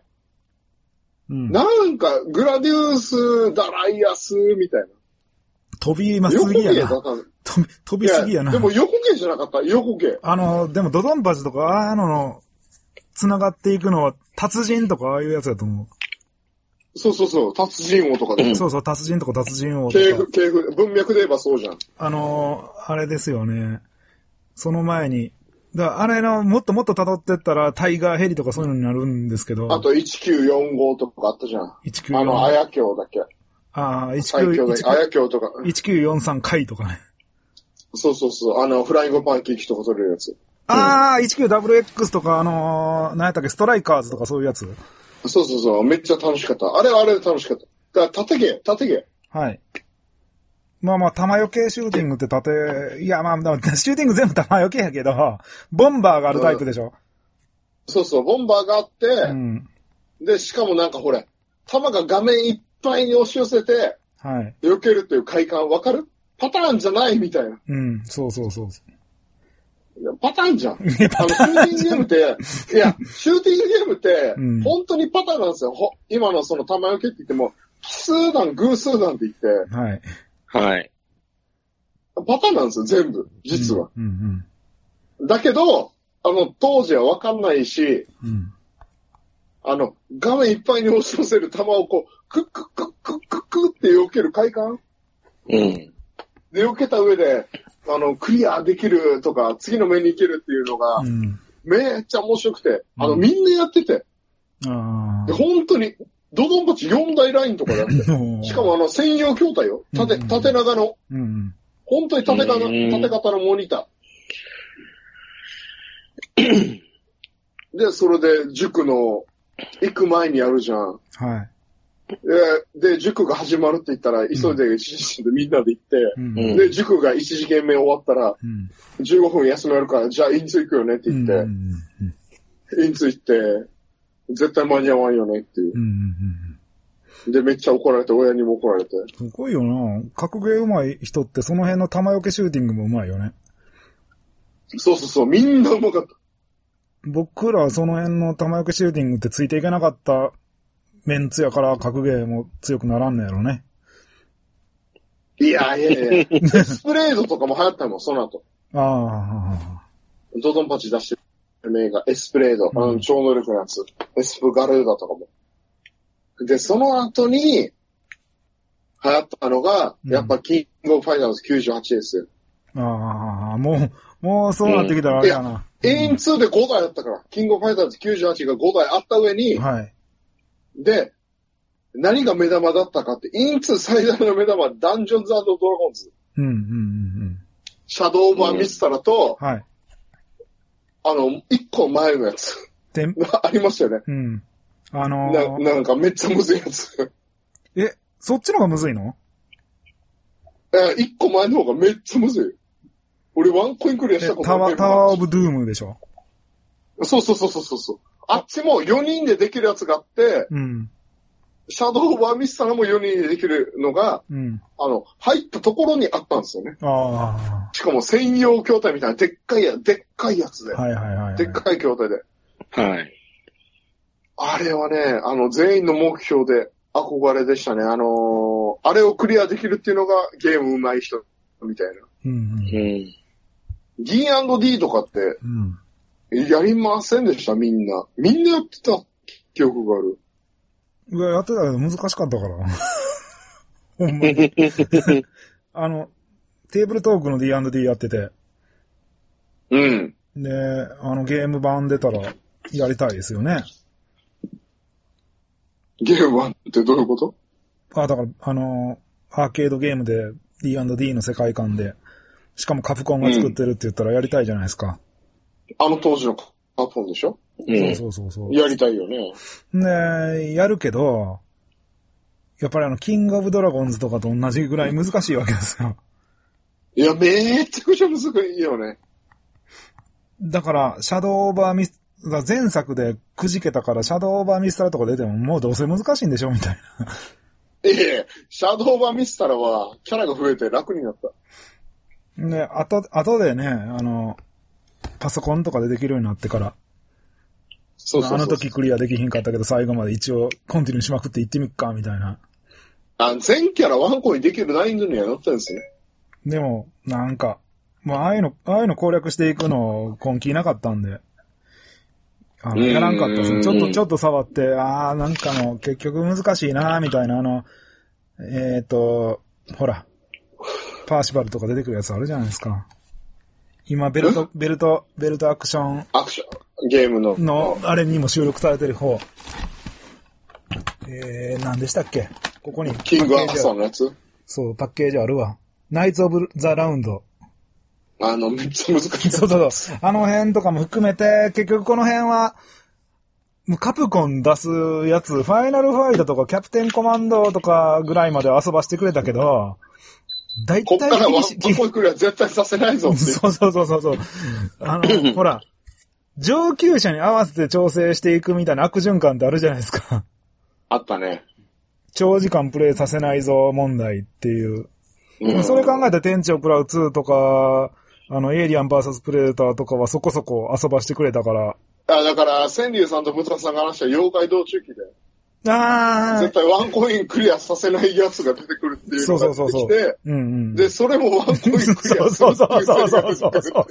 うん、なんか、グラディウス、ダライアス、みたいな。 飛びますぎやな。飛び、飛びすぎやな。 でも横毛じゃなかった、横毛。 あの、でもドドンパチとか、ああいうのの、繋がっていくのは、達人とかああいうやつだと思う。 そうそうそう、達人王とかで。 そうそう、達人とか達人王とか。 系譜、系譜、文脈で言えばそうじゃん。 あの、あれですよね。その前に、だからあれの、もっともっと辿ってったら、タイガーヘリとかそういうのになるんですけど。 あと、いちきゅうよんごとかあったじゃん。 いちきゅうよん。 あの、あやきょうだっけ。 ああ、いちきゅうよん。 あやきょうとか。 いちきゅうよんさん回とかね。 そうそうそう、あの、フライングパンケーキとか取れるやつ。 ああ、うん、いちきゅうダブリューエックス とか、あのー、何やったっけ、ストライカーズとかそういうやつ。 そうそうそう、めっちゃ楽しかった。あれはあれで楽しかった。だから、縦毛、縦毛。 はい。まあまあ、弾よけシューティングって縦、いやまあ、シューティング全部弾よけやけど、ボンバーがあるタイプでしょ、うん、 そうそう、ボンバーがあって、うん、で、しかもなんかほれ、弾が画面いっぱいに押し寄せて、はい。避けるっていう快感わかる？パターンじゃないみたいな。 うん、そうそうそう。 いや、パターンじゃん。あの、シューティングゲームって、いや、シューティングゲームって、うん、本当にパターンなんですよ。ほ今のその弾よけって言っても、奇数弾、偶数弾って言って、 はい。 はい。 パターンなんですよ、全部、実は。 うんうんうん、だけど、あの、当時はわかんないし、うん、あの、画面いっぱいに押し寄せる弾をこう、クックックックックックって避ける快感？ うん。 で、避けた上で、あの、クリアできるとか、次の面に行けるっていうのが、うん、めっちゃ面白くて、あの、うん、みんなやってて、 あで本当に、ドドンパチよん大ラインとかやって、しかもあの、専用筐体よ。縦、縦長の。 うん、 本当に縦型、縦型のモニター。で、それで、塾の、行く前にやるじゃん。 はい。 で、塾が始まるって言ったら、急いで、でみんなで行って、うん、で、塾が一次元目終わったら、うん、じゅうごふん休めるから、じゃあ、インツ行くよねって言って、うんうん、インツ行って、絶対間に合わんよねっていう。 うんうんうん、 で、めっちゃ怒られて、親にも怒られて。 すごいよな。格ゲー上手い人って、その辺の弾よけシューティングも上手いよね。 そうそうそう、みんな上手かった。 僕らその辺の弾よけシューティングってついていけなかったメンツやから格ゲーも強くならんのやろね。 いやいやいや。エスプレードとかも流行ったもん、その後。 ああ。 ドドンパチ出してる名画、エスプレード、うん、あの超能力のやつ。エスプガルーダとかも。で、その後に流行ったのが、うん、やっぱキングオブファイターズきゅうじゅうはちですよ。 ああ、もう、もうそうなってきたらあれやな。 うん、エインツーでごだいあったから、キングオブファイターズきゅうじゅうはちがごだいあった上に、 はい。 で、何が目玉だったかって、インツー最大の目玉はダンジョンズ&ドラゴンズ。 うんうんうんうん。 シャドウオーバーミスタラと、 うん、はい。 あの、一個前のやつ。 でありましたよね。 うん。 あのー、 な、なんかめっちゃむずいやつ。 え、そっちの方がむずいの？ え、一個前の方がめっちゃむずい。俺ワンコインクリアしたことない。タワー、タワーオブドゥームでしょ？ そうそうそうそうそう。あっちもよにんでできるやつがあって、うん。シャドウ・オブ・ア・ミスターもよにんでできるのが、うん、あの、入ったところにあったんですよね。ああ。しかも専用筐体みたいな、でっかいや、でっかいやつで。はいはいはい、はい。でっかい筐体で。はい。あれはね、あの、全員の目標で憧れでしたね。あのー、あれをクリアできるっていうのがゲーム上手い人みたいな。うんうん。ディーアンドディー とかって、うん、やりませんでした、みんな。みんなやってた記憶がある。 いや、やってたけど難しかったから。ほんまに。あの、テーブルトークの ディーアンドディー やってて。うん。で、あの、ゲーム版出たらやりたいですよね。 ゲーム版ってどういうこと？ あ、だから、あの、アーケードゲームで ディーアンドディー の世界観で、しかもカプコンが作ってるって言ったらやりたいじゃないですか。 うん、あの当時のカプコンでしょ？ うん、そうそうそうそう。 やりたいよね。 ねやるけど、やっぱりあの、キングオブドラゴンズとかと同じぐらい難しいわけですよ。 いや、めちゃくちゃ難しいよね。 だから、シャドウオーバーミス、前作でくじけたから、シャドウオーバーミスタラとか出てももうどうせ難しいんでしょみたいな。 ええ、シャドウオーバーミスタラはキャラが増えて楽になった。 で、あと、あとでね、あの、パソコンとかでできるようになってから、そうそうそうそう、あの時クリアできひんかったけど、最後まで一応コンティニューしまくって行ってみっか、みたいな。 あ、全キャラワンコにできるナインズにはなったんですね。 でも、なんか、もうああいうの、ああいうの攻略していくの根気なかったんで、あの、やらんかったですね。ちょっと、ちょっと触って、ああ、なんかもう結局難しいなみたいな、あの、えっと、ほら、パーシバルとか出てくるやつあるじゃないですか。今、ベルト、ベルト、ベルトアクション。 アクション、ゲームの。 の、あれにも収録されてる方。えー、何でしたっけ？ここに。 キングアーサーのやつ？ そう、パッケージあるわ。ナイツ・オブ・ザ・ラウンド。 あの、めっちゃ難しい。 そうそうそう。あの辺とかも含めて、結局この辺は、カプコン出すやつ、ファイナルファイトとかキャプテンコマンドとかぐらいまで遊ばしてくれたけど、 大体こっからワンコインクリア絶対させないぞって。 そうそうそうそうそう。あの、ほら、上級者に合わせて調整していくみたいな悪循環ってあるじゃないですか。 あったね。 長時間プレイさせないぞ問題っていう。うん、それ考えた天地を食らうツーとか、あの、エイリアン ブイエス プレデターとかはそこそこ遊ばしてくれたから。 あ、だから、千竜さんとムツさんが話した妖怪道中記で。ああ。絶対ワンコインクリアさせないやつが出てくるっていうのが出てきて。そうそうそうそう。うんうん。で、それもワンコインクリアするっていう。そうそうそうそうそうそう。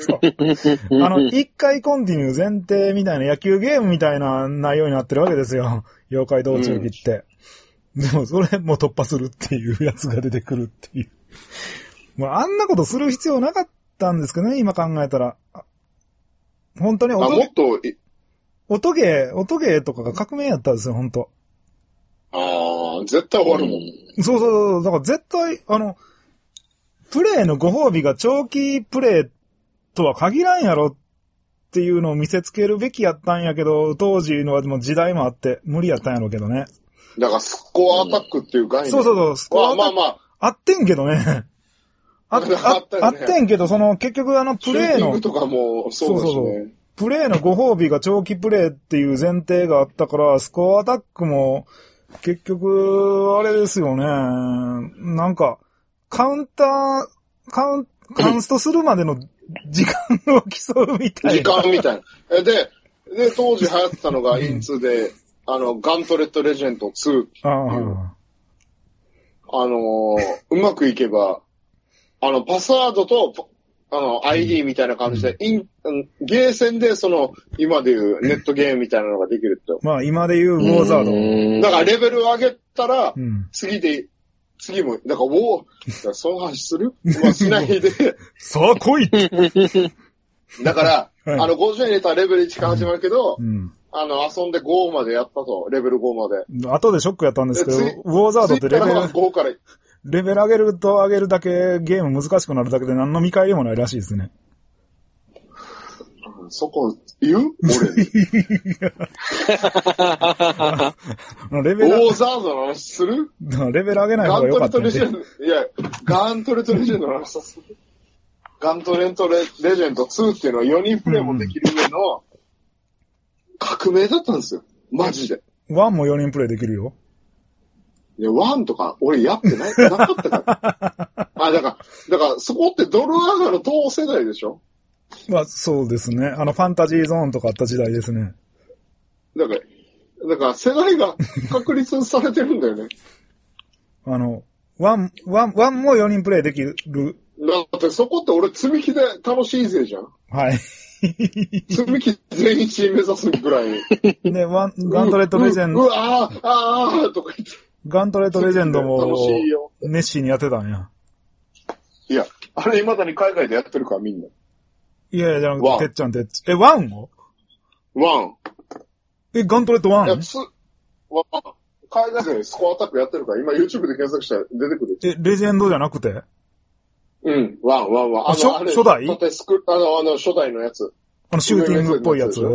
あの、一回コンティニュー前提みたいな野球ゲームみたいな内容になってるわけですよ。妖怪道中記って。うん、でも、それも突破するっていうやつが出てくるっていう。もうあんなことする必要なかったんですけどね、今考えたら。本当に音、あ、もっと、音ゲー、音ゲーとかが革命やったんですよ、本当。 ああ、絶対終わるもん。 うん、そうそう、だから絶対、あの、プレイのご褒美が長期プレイとは限らんやろっていうのを見せつけるべきやったんやけど、当時のも時代もあって無理やったんやろうけどね。 だからスコアアタックっていう概念。 そうそうそう、スコアアタック。まあまあまあ。あってんけどね。あっ、あったよね、あってんけど、その、結局あの、プレイの。シューティングとかも、そうですね。そうそうそう。 プレイのご褒美が長期プレイっていう前提があったから、スコアアタックも、結局、あれですよね。なんか、カウンター、カウン、カウンストするまでの時間を競うみたいな。時間みたいな。で、で、当時流行ってたのが、インツーで、あの、ガントレットレジェンドツーっていう。あ, あのー、うまくいけば、あの、パスワードと、あの、アイディー みたいな感じで、イン、ゲーセンでその、今でいうネットゲームみたいなのができるって。 まあ、今でいうウォーザード。だからレベル上げたら、うん、次で、次も、だからウォー、その話するまあ、しないで。 さあ、来いだから、はい、あの、ごじゅうえん入れたらレベルいちから始まるけど、うんうんあの、遊んでごまでやったと、レベルごまで。 後でショックやったんですけど、ウォーザードってレベル、ごからレベル上げると上げるだけゲーム難しくなるだけで何の見返りもないらしいですね。 そこ、言う俺に。 レベル。 オーザードの話するレベル上げない方がよかったんで。 ガントレットレジェンド、いや、ガントレットレジェンドの話さする。ガントレットレレジェンドツーっていうのはよにんプレイもできる上の革命だったんですよ。マジで。 ワンもよにんプレイできるよ。 いや、ワンとか俺やってない、なかったから。あ、だから、だからそこってドルアガの同世代でしょ？ まあ、そうですね。あの、ファンタジーゾーンとかあった時代ですね。 だから、だから世代が確立されてるんだよね。 あの、ワン、ワン、ワンもよにんプレイできる。 だってそこって俺積み木で楽しいぜじゃん。 はい。 積み木全員目指すぐらい。 ね、ワン、ガントレットレジェンド。 うわあああとか言って。 ガントレットレジェンドも、熱心にやってたんや。 いや、あれ未だに海外でやってるからみんな。 いやいや、じゃあ、てっちゃんてっち。え、ワンをワン。 え、ガントレットワン？ いや、つ、ワン。海外でスコアアタックやってるから、今 YouTube で検索したら出てくる。 え、レジェンドじゃなくて？ うん、ワン、ワン、ワン。 あ、初、初代？ あの、あの、初代のやつ。 あの、シューティングっぽいやつ？うん。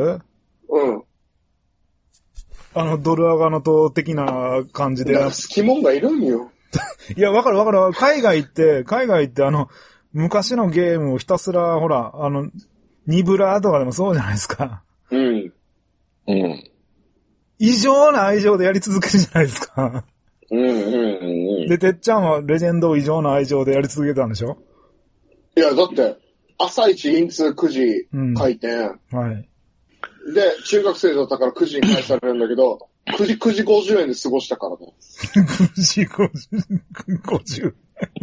あの、ドルアガノ島的な感じで。 好きもんがいるんよ。 いや、わかるわかる。海外行って、海外行ってあの、昔のゲームをひたすら、ほら、あの、ニブラーとかでもそうじゃないですか。 うん。うん。 異常な愛情でやり続けるじゃないですか。 うんうんうん。 で、てっちゃんはレジェンドを異常な愛情でやり続けたんでしょ？ いや、だって、朝一インツくじ開店。 うん、はい。 で、中学生だったからくじに返されるんだけど、くじ、くじごじゅうえんで過ごしたからね。 くじごじゅう、ごじゅう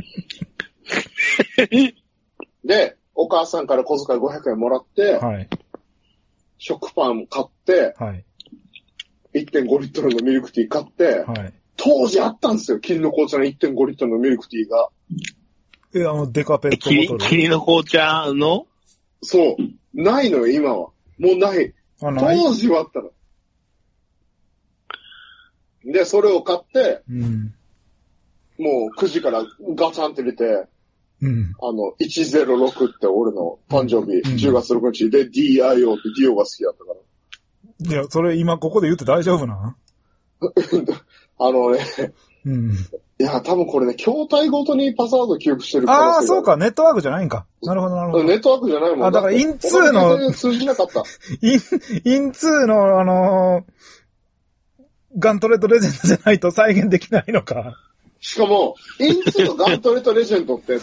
で、お母さんから小遣いごひゃくえんもらって、はい。食パン買って、はい。いってんごリットルのミルクティー買って、はい。当時あったんですよ、金の紅茶の いってんごリットルのミルクティーが。 え、あの、デカペットボトル。 霧の紅茶の？ そう。ないのよ、今は。もうない。当時はあったの。で、それを買って、うん、もうくじからガチャンって入れて、うん、あの、いちぜろろくって俺の誕生日、うん、じゅうがつろくにちで ディーアイオー ってディオが好きだったから。 いや、それ今ここで言って大丈夫なあのね、うん、いや、多分これね、筐体ごとにパスワード記憶してるから。 ああ、そうか、ネットワークじゃないんか。なるほど、なるほど。 ネットワークじゃないもん。 あ、だからインツーの、 通じなかった。 イン、インツーの、あのー、ガントレットレジェンドじゃないと再現できないのか。 しかも、インツーのガントレットレジェンドって、って、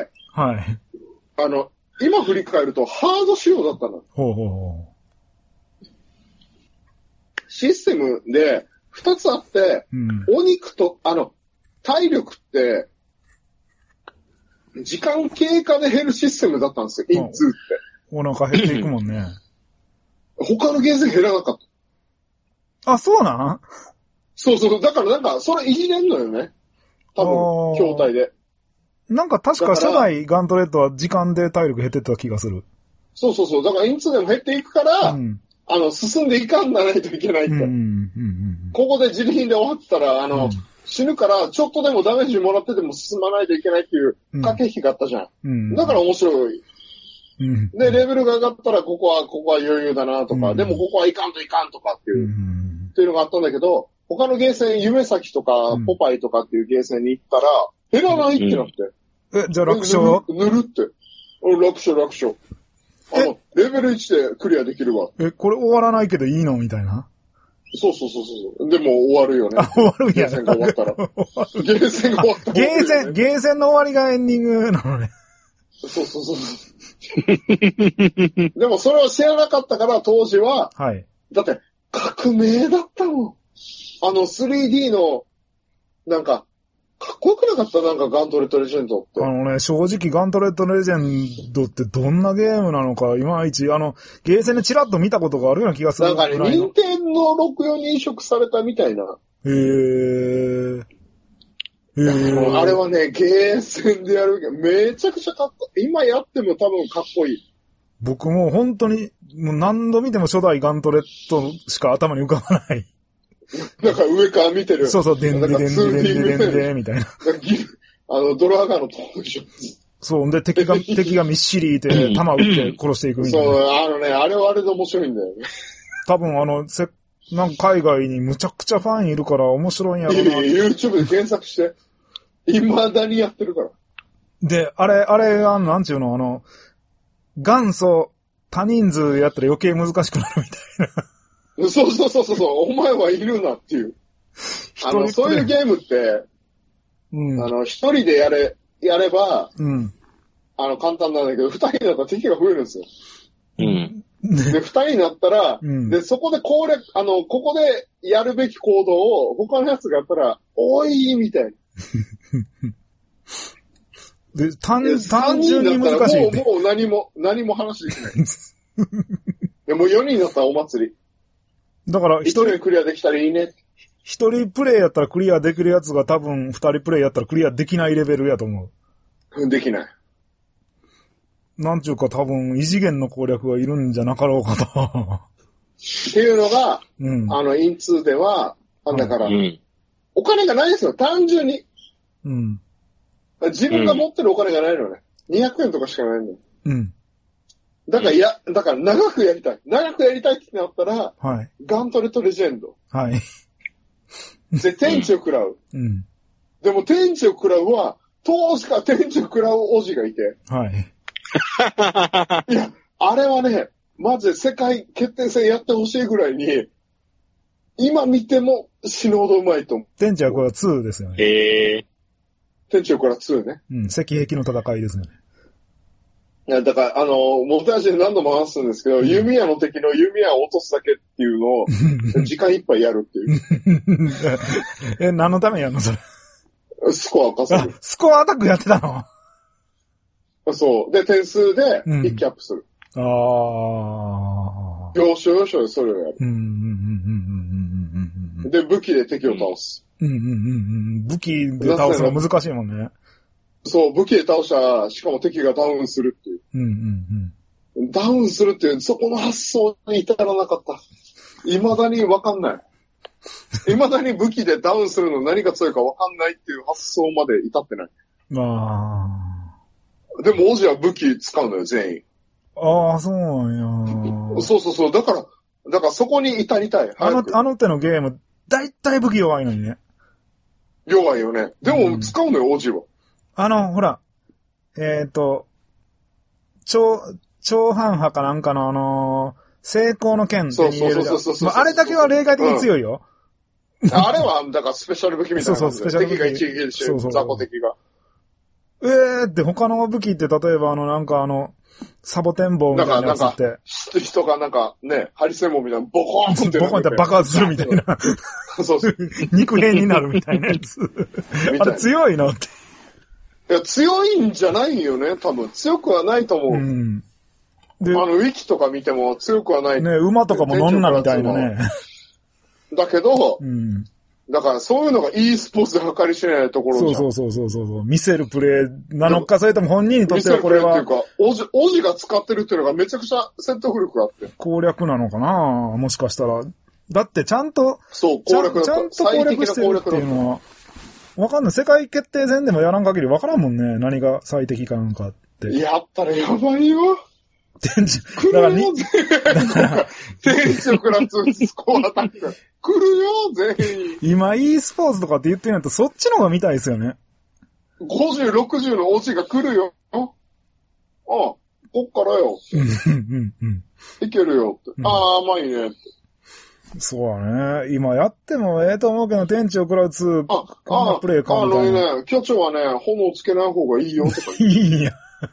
はい。あの、今振り返るとハード仕様だったの。ほうほうほう。システムで二つあって、うん、お肉と、あの、体力って、時間経過で減るシステムだったんですよ、インツーって。 お腹減っていくもんね。 他のゲーセン減らなかった。 あ、そうなん？ そうそう。だからなんか、それいじれんのよね。多分、筐体で。 なんか確か初代ガントレットは時間で体力減ってった気がする。 そうそうそう。だからインツーでも減っていくから、うん、あの、進んでいかんなないといけないって。うんうんうん、ここで自力で終わってたら、あの、うん、死ぬから、ちょっとでもダメージもらってても進まないといけないっていう駆け引きがあったじゃん。うん、だから面白い。うん、で、レベルが上がったら、ここは、ここは余裕だなとか、うん、でもここはいかんといかんとかっていう。うんっていうのがあったんだけど、他のゲーセン、夢咲とか、ポパイとかっていうゲーセンに行ったら、減らないってなって。 うん、え、じゃあ楽勝塗るって。楽勝楽勝。あの、レベルいちでクリアできるわ。 え、これ終わらないけどいいのみたいな。 そうそうそうそう。でも終わるよね。 あ、終わるんや。 ゲーセンが終わったら。ゲーセンが終わったら、 ね。ゲーセン、ゲーセンの終わりがエンディングなのね。 そうそうそう。でもそれを知らなかったから当時は、はい。だって、革命だったもん。あの スリーディー の、なんか、かっこよくなかったなんかガントレットレジェンドって。 あのね、正直ガントレットレジェンドってどんなゲームなのか、いまいち、あの、ゲーセンでチラッと見たことがあるような気がする。 なんかね、任天堂ろくじゅうよんに移植されたみたいな。へー。へー。あれはね、ゲーセンでやるけど、めちゃくちゃかっこいい。今やっても多分かっこいい。 僕も本当に、もう何度見ても初代ガントレットしか頭に浮かばない。 なんか上から見てる。 そうそう、でんでんでんでんでんでんでんみたいな。 あの、ドラガーの登場。 そう。で、敵が、敵がみっしりいて、弾撃って殺していくみたいな。 そう、あのね、あれはあれで面白いんだよね。 多分あの、せ、なんか海外にむちゃくちゃファンいるから面白いんやろうな。 YouTube で検索して。未だにやってるから。 で、あれ、あれが、なんちゅうの、あの、元祖、多人数やったら余計難しくなるみたいな。そうそうそうそう、お前はいるなっていう。あの、そういうゲームって、うん、あの、一人でやれ、やれば、うん、あの、簡単なんだけど、二人になったら敵が増えるんですよ。うん。で、二人になったら、うん、で、そこで攻略、あの、ここでやるべき行動を他のやつがやったら、おいみたいな。 で、単、単純に難しい。 もう、もう何も、何も話できない。でもうよにんになったらお祭り。 だから、一人クリアできたらいいね。 一人プレイやったらクリアできるやつが多分二人プレイやったらクリアできないレベルやと思う。できない。 なんちゅうか多分異次元の攻略がいるんじゃなかろうかと。 っていうのが、うん、あの、インツーでは、だから、うん、お金がないですよ、単純に。うん。自分が持ってるお金がないのね。にひゃくえんとかしかないの。うん。だから、いや、だから長くやりたい。長くやりたいってなったら、はい。ガントレットレジェンド。はい。で、天地を食らう。うん。でも、天地を食らうは、当時から天地を食らう王子がいて。はい。いや、あれはね、マジで世界決定戦やってほしいぐらいに、今見ても死ぬほどうまいと思う。 天地はこれはツーですよね。 へー。天地はこれはツーね。 うん、石壁の戦いですよね。 いや、だから、あの、モテアジで何度も話すんですけど、うん、弓矢の敵の弓矢を落とすだけっていうのを、時間いっぱいやるっていう。 え、何のためにやるのそれ。 スコア稼ぐ。 スコアアタックやってたのそう。で、点数で一気アップする。 うん、ああ。 要所要所でそれをやる。で、武器で敵を倒す。 うんうんうんうん。武器で倒すの難しいもんね。 そう、武器で倒したら、しかも敵がダウンするっていう。うんうんうん。ダウンするっていう、そこの発想に至らなかった。未だにわかんない。未だに武器でダウンするの何が強いかわかんないっていう発想まで至ってない。ああ。でも、王子は武器使うのよ、全員。 ああ、そうなんや。そうそうそう。だから、だからそこに至りたい。 あの、あの手のゲーム、だいたい武器弱いのにね。 弱いよね。でも、使うのよ、王子は。 あの、ほら、えっ、ー、と、超、超反派かなんかのあのー、成功の剣って言えるじゃん。そうそうそうそう。あれだけは例外的に強いよ。 うん、あれは、だからスペシャル武器みたいな。そうそう、スペシャル武器。敵が一撃でしょ、雑魚敵が。 えーって他の武器って例えばあの、なんかあの、サボテン棒みたいなやつって。なんか、 人がなんかね、ハリセンボンみたいなボコーンって。 ボコーンって爆発するみたいな。そうそう。肉片になるみたいなやつ。あれ強いのって。 いや、強いんじゃないよね、多分。強くはないと思う。うん。で、あの、ウィキとか見ても強くはない。 ね、馬とかも乗んなみたいなね。 だけど、うん。だからそういうのが e スポーツで計り知れないところじゃん。 そうそうそうそうそう。見せるプレイなのか、それとも本人にとってはこれは。見せるプレイっていうか、おじ、おじが使ってるっていうのがめちゃくちゃ説得力があって。 攻略なのかなもしかしたら。だってちゃんと、 そう、攻略だった。 ちゃんと攻略してるっていうのは、わかんない。世界決定戦でもやらん限りわからんもんね。何が最適かなんかって。 やったらやばいよ。 天地、だからに、 だから、天地を食らつスコアアタック。来るよ、全員。 今 e スポーツとかって言ってんやとそっちの方が見たいですよね。 ごじゅう、ろくじゅうのオチが来るよ。ああ、こっからよ。いけるよって。うん、ああ、甘いねって。 そうだね。今やってもええと思うけど、天地を食らうツー、 あ、あ、プレイかみたいな。あのね、巨長はね、炎つけない方がいいよとか言う。いいや。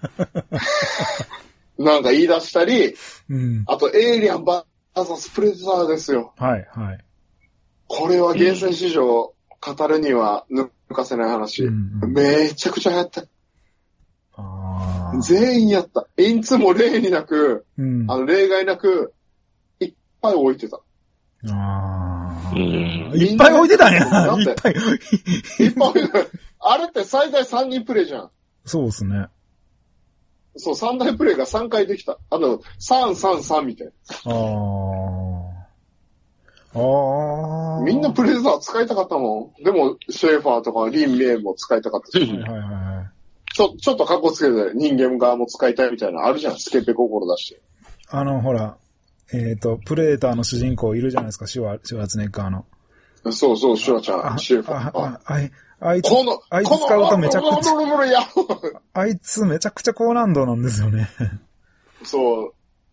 なんか言い出したり、うん、あとエイリアンバーサスプレデターですよ。 はいはい。 これはゲーセン史上語るには抜かせない話。うんうん、めちゃくちゃ流行った。あ全員やった。インツも例になく、うん、あの例外なく、いっぱい置いてた。 あいっぱい置いてたんや。いっぱい。 いっぱい置いてた。あれって最大さんにんプレイじゃん。 そうですね。 そう、さんだいプレイがさんかいできた。あの、さんさんさんみたいな。ああ。ああ。みんなプレデター使いたかったもん。でも、シェーファーとかリン・メイも使いたかったし。はいはいはい。 ちょ、ちょっと格好つけて人間側も使いたいみたいなのあるじゃん、スケベ心出して。 あの、ほら、えっ、ー、と、プレデターの主人公いるじゃないですか、シュワ、シュワーツネッガーの。 そうそう、シュワちゃん、シュワ。 あ、あ、あ、あいつ、 この、 あいつ使うとめちゃくちゃ、あいつめちゃくちゃ高難度なんですよね。 そう。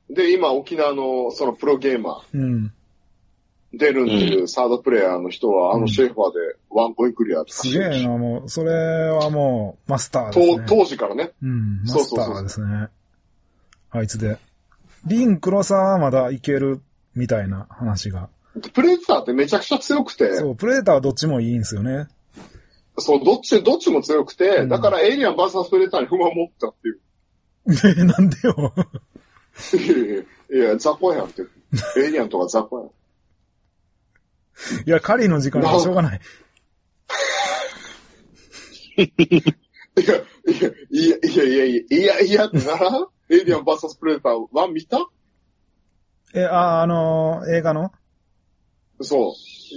で、今沖縄のそのプロゲーマー。うん。出るっていうサードプレイヤーの人は、うん、あのシェーファーでワンコインクリアってすげえな、もう、それはもう、マスターですね。 当時からね。 うん、マスターですね。そうそうそう、あいつで。リン・クロサはまだいけるみたいな話が。 プレデターってめちゃくちゃ強くて。 そう、プレデターはどっちもいいんですよね。 そう、どっち、どっちも強くて、うん、だからエイリアン ブイエス プレデターに不満持ったっていう。 え、なんでよ。 いやいや、いや、雑魚やんって。エイリアンとか雑魚やん。 いや、狩りの時間はしょうがない。 いや、いや、いや、いや、いや、いや、いや、ってならんエイリアン ブイエス プレデターワン見たえ、あ、あのー、映画のそう。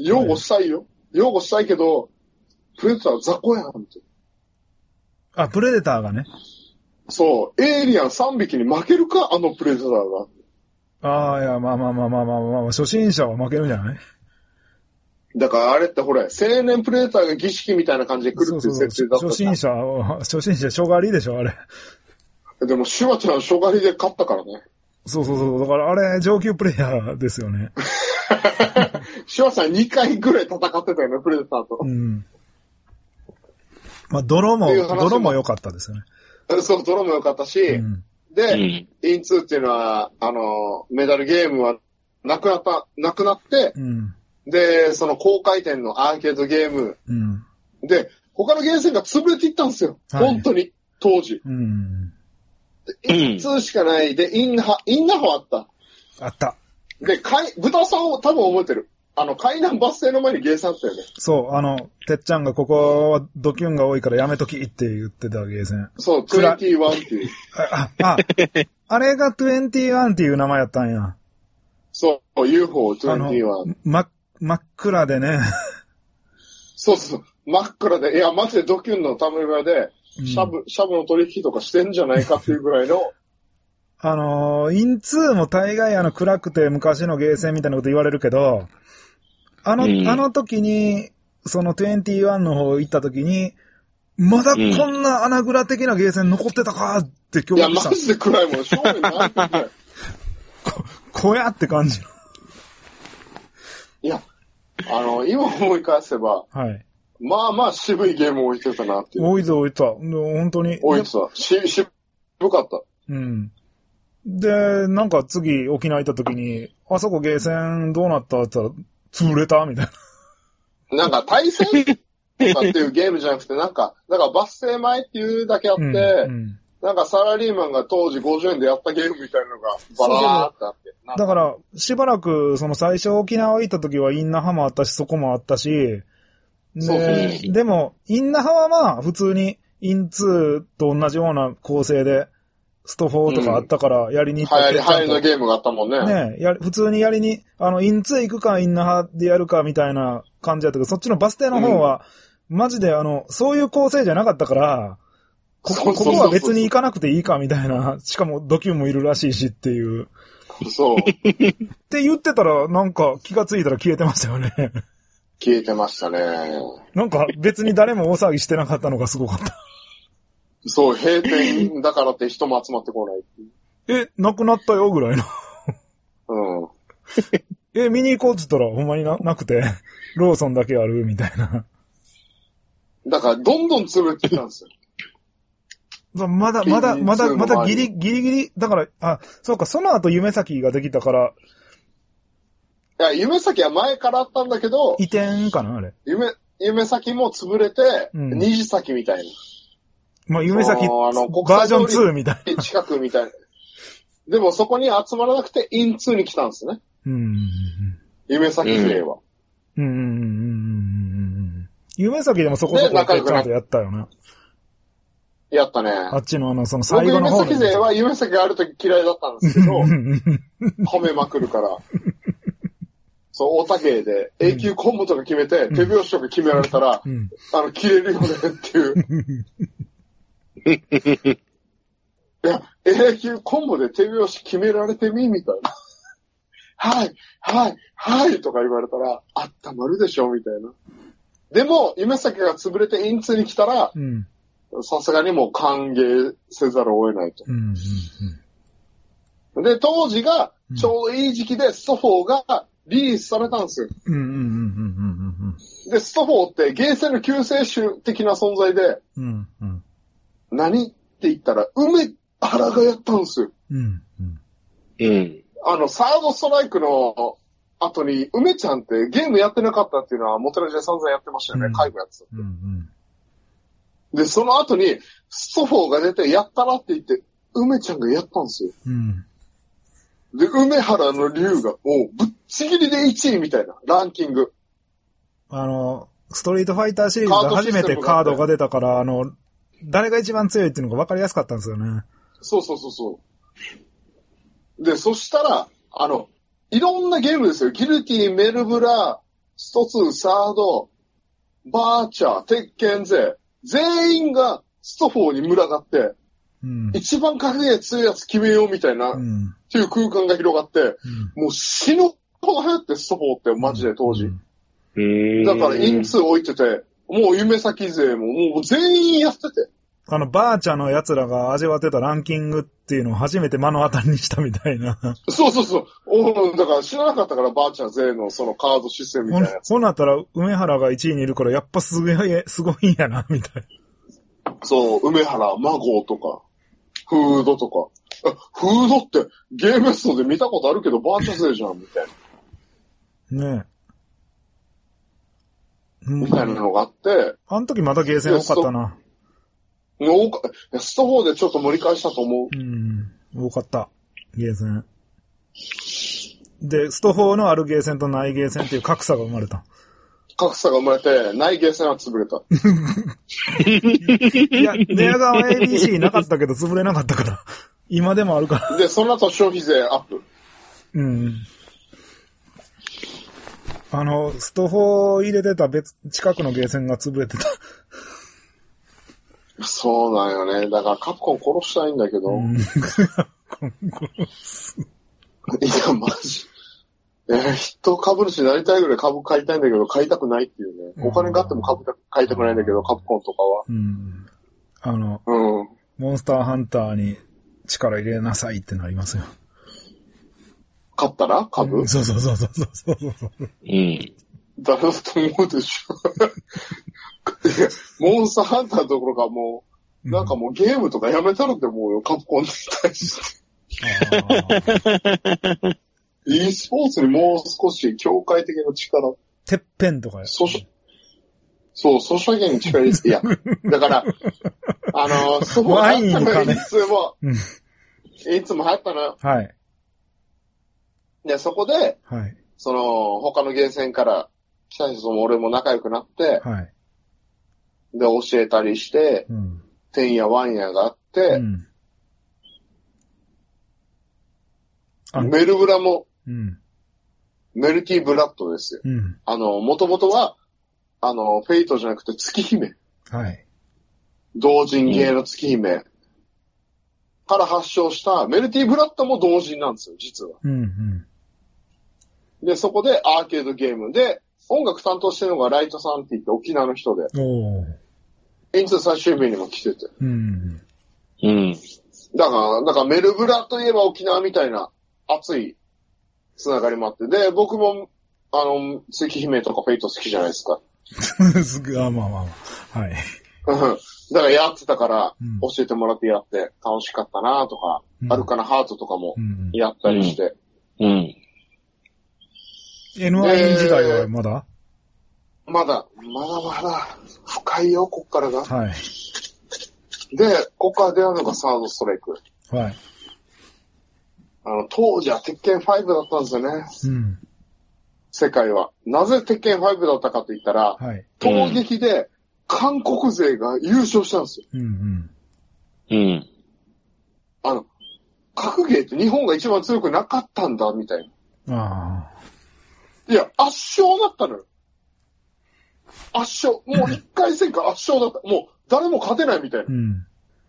擁護したいよ。擁護したいけど、プレデター雑魚やんって。 あ、プレデターがね。 そう。エイリアンさんびきに負けるかあのプレデターが。 ああ、いや、まあまあまあまあまあまあ、初心者は負けるんじゃない？ だからあれってほら、青年プレデターが儀式みたいな感じで来るっていう設定だった。 初心者は、初心者、しょがりでしょ、あれ。 でも、シュワちゃんしょがりで勝ったからね。 そうそうそう。だからあれ、上級プレイヤーですよね。 シュワさんにかいぐらい戦ってたよね、プレデターと。うん。 まあ、泥も、泥も良かったですよね。 そう、泥も良かったし、うん、で、うん、インツーっていうのは、あの、メダルゲームはなくなった、なくなって、うん、で、その高回転のアーケードゲーム、うん、で、他のゲームセンが潰れていったんですよ。はい、本当に、当時。うん、インツーしかない。で、インナハ、インナハあった。 あった。 で、かい、豚さんを多分覚えてる。あの、海南バス停の前にゲーセンあったよね。 そう、あの、てっちゃんがここはドキュンが多いからやめときって言ってたゲーセン。 そう、にじゅういちっていう。 あ、あ、あれがにじゅういちっていう名前やったんや。 そう、ユーフォーにじゅういち。 ま、真っ暗でね。 そうそう、真っ暗で、いや、マジでドキュンのため裏で、シャブ、うん、シャブの取引とかしてんじゃないかっていうぐらいの。 あのー、インツーも大概あの暗くて昔のゲーセンみたいなこと言われるけど、あの、うん、あの時に、そのにじゅういちの方行った時に、まだこんな穴蔵的なゲーセン残ってたかって今日いや、マジで暗いもん。正面ないってね。 こ、こやって感じ。 いや、あの、今思い返せば、はい。まあまあ渋いゲーム置いてたなっていう。 置いて置いてた。本当に。 置いてた。し、渋かった。 うん。で、なんか次沖縄行った時に、あそこゲーセンどうなったって言ったら、潰れたみたいな。なんか対戦とかっていうゲームじゃなくて、なんか、なんかバス停前っていうだけあって、うんうん、なんかサラリーマンが当時ごじゅうえんでやったゲームみたいなのがバラーってあって。 だから、しばらく、その最初沖縄行った時はインナハもあったし、そこもあったし、で、そうそうでも、インナハはまあ、普通にインツーと同じような構成で、ストフォーとかあったからやりに行った。 流行り、流行りのゲームがあったもんね。 ねえ、や普通にやりに、あの、インツー行くかインナハでやるかみたいな感じだったけど、そっちのバス停の方は、うん、マジであの、そういう構成じゃなかったから、ここ、ここは別に行かなくていいかみたいな、しかもドキュンもいるらしいしっていう。 そう。 って言ってたら、なんか気がついたら消えてましたよね。 消えてましたね。 なんか別に誰も大騒ぎしてなかったのがすごかった。 そう、閉店だからって人も集まってこない。 え、なくなったよぐらいの。 うん。 え、見に行こうって言ったらほんまに な, なくて、ローソンだけあるみたいな。 だからどんどん潰れてきたんですよ。 まだ、まだ、まだ、まだギリ、ギリギリ、だから、あ、そうか、その後夢咲ができたから。 いや、夢咲は前からあったんだけど。 移転かなあれ。 夢、夢咲も潰れて、うん、虹咲みたいな。 まあ、夢咲、あの、バージョンツーみたいな。 近くみたいな。でもそこに集まらなくて、インツーに来たんですね。うん。夢咲勢は。うん。うん。うん。 夢咲でもそこそこちゃんとやったよな。 やったね。 あっちのあの、その最後の方。 僕夢咲勢は夢咲があるとき嫌いだったんですけど、褒めまくるから。そう、大田芸で永久コンボとか決めて、うん、手拍子とか決められたら、うん、あの、切れるよねっていう。 いや、永久コンボで手拍子決められてみみたいな。はい、はい、はいとか言われたら、あったまるでしょみたいな。でも、夢先が潰れてインツに来たら、さすがにもう歓迎せざるを得ないと。うんうんうん、で、当時がちょうどいい時期でストフォーがリリースされたんですよ。で、ストフォーってゲーセンの救世主的な存在で、うんうん、何って言ったら、梅原がやったんですよ。うんうんうん、あの、サードストライクの後に、梅ちゃんってゲームやってなかったっていうのは、モテラジで散々やってましたよね、介護やってたって、うんうん。で、その後に、ストフォーが出て、やったらって言って、梅ちゃんがやったんですよ。うん、で、梅原の竜が、もう、ぶっちぎりでいちいみたいな、ランキング。 あの、ストリートファイターシリーズで初めてカードが出たから、あの、誰が一番強いっていうのが分かりやすかったんですよね。 そうそうそうそう。で、そしたら、あの、いろんなゲームですよ。ギルティ、メルブラ、ストツー、サード、バーチャー、鉄拳勢。全員がストフォーに群がって、うん、一番格ゲー強いやつ決めようみたいな、うん、っていう空間が広がって、うん、もう死ぬほど流行ってストフォーってマジで当時。うん、だからインツー置いてて、もう夢先勢ももう全員やってて。 あの、バーチャの奴らが味わってたランキングっていうのを初めて目の当たりにしたみたいな。 そうそうそう。おだから知らなかったから、バーチャ勢のそのカードシステムみたいなやつ。 そうなったら、梅原がいちいにいるから、やっぱすごい、すごいんやな、みたいな。そう、梅原、マゴーとか、フードとか。フードってゲームストで見たことあるけど、バーチャ勢じゃん、みたいな。ねえ。みたいなのがあって。 あの時またゲーセン多かったな。 多かストフォーでちょっと盛り返したと思う。 うん、多かった。ゲーセン。で、ストフォーのあるゲーセンとないゲーセンっていう格差が生まれた。 格差が生まれて、ないゲーセンは潰れた。 いや、ネアガン エービーシー なかったけど潰れなかったから。今でもあるから。 で、その後消費税アップ。 うん。あの、ストフォー入れてた別、近くのゲーセンが潰れてた。 そうなんよね。だからカプコン殺したいんだけど。うん、殺す。いや、マジ。えー、人株主になりたいぐらい株買いたいんだけど、買いたくないっていうね。お金があっても株買いたくないんだけど、カプコンとかは。うん。 あの、うん。モンスターハンターに力入れなさいってなりますよ。 買ったら株、 うん、そうそうそうそうそうそう。うん。 誰だと思うでしょ。モンスターハンターどころかもう、うん、なんかもうゲームとかやめたらって思うよ、カプコンに対して。e スポーツにもう少し境界的な力。 てっぺんとかや。 そし、そう、ソシャゲに近いです。いや、だから、あの、そこは流行ったのよ、いつも。いつも流行ったのよ。はい。で、そこで、はい。その、他のゲーセンから来た人も俺も仲良くなって、はい。で、教えたりして、うん。てんやわんやがあって、うん。メルブラも、うん。メルティブラッドですよ。うん。あの、もともとは、あの、フェイトじゃなくて月姫。はい。同人芸の月姫。うん、から発祥したメルティブラッドも同人なんですよ、実は。うんうん。で、そこでアーケードゲームで、音楽担当してるのがライトさんって言って沖縄の人で。おー。インツ最終日にも来てて。うん。うん。だから、だからメルブラといえば沖縄みたいな熱いつながりもあって。で、僕も、あの、月姫とかフェイト好きじゃないですか。 すぐ、あ、まあまあまあ。はい。 だからやってたから、教えてもらってやって楽しかったなとか、うん、アルカナハートとかもやったりして。うん。うん、 エヌワイン 時代はまだまだ、まだまだ、深いよ、こっからが。はい。で、ここから出会うのがサードストライク。はい。あの、当時は鉄拳ファイブだったんですよね。うん。世界は。なぜ鉄拳ファイブだったかと言ったら、はい。攻撃で韓国勢が優勝したんですよ。うんうん。うん。あの、格ゲーって日本が一番強くなかったんだ、みたいな。ああ。いや、圧勝だったのよ。圧勝。もう一回戦か圧勝だった。もう誰も勝てないみたいな。うん。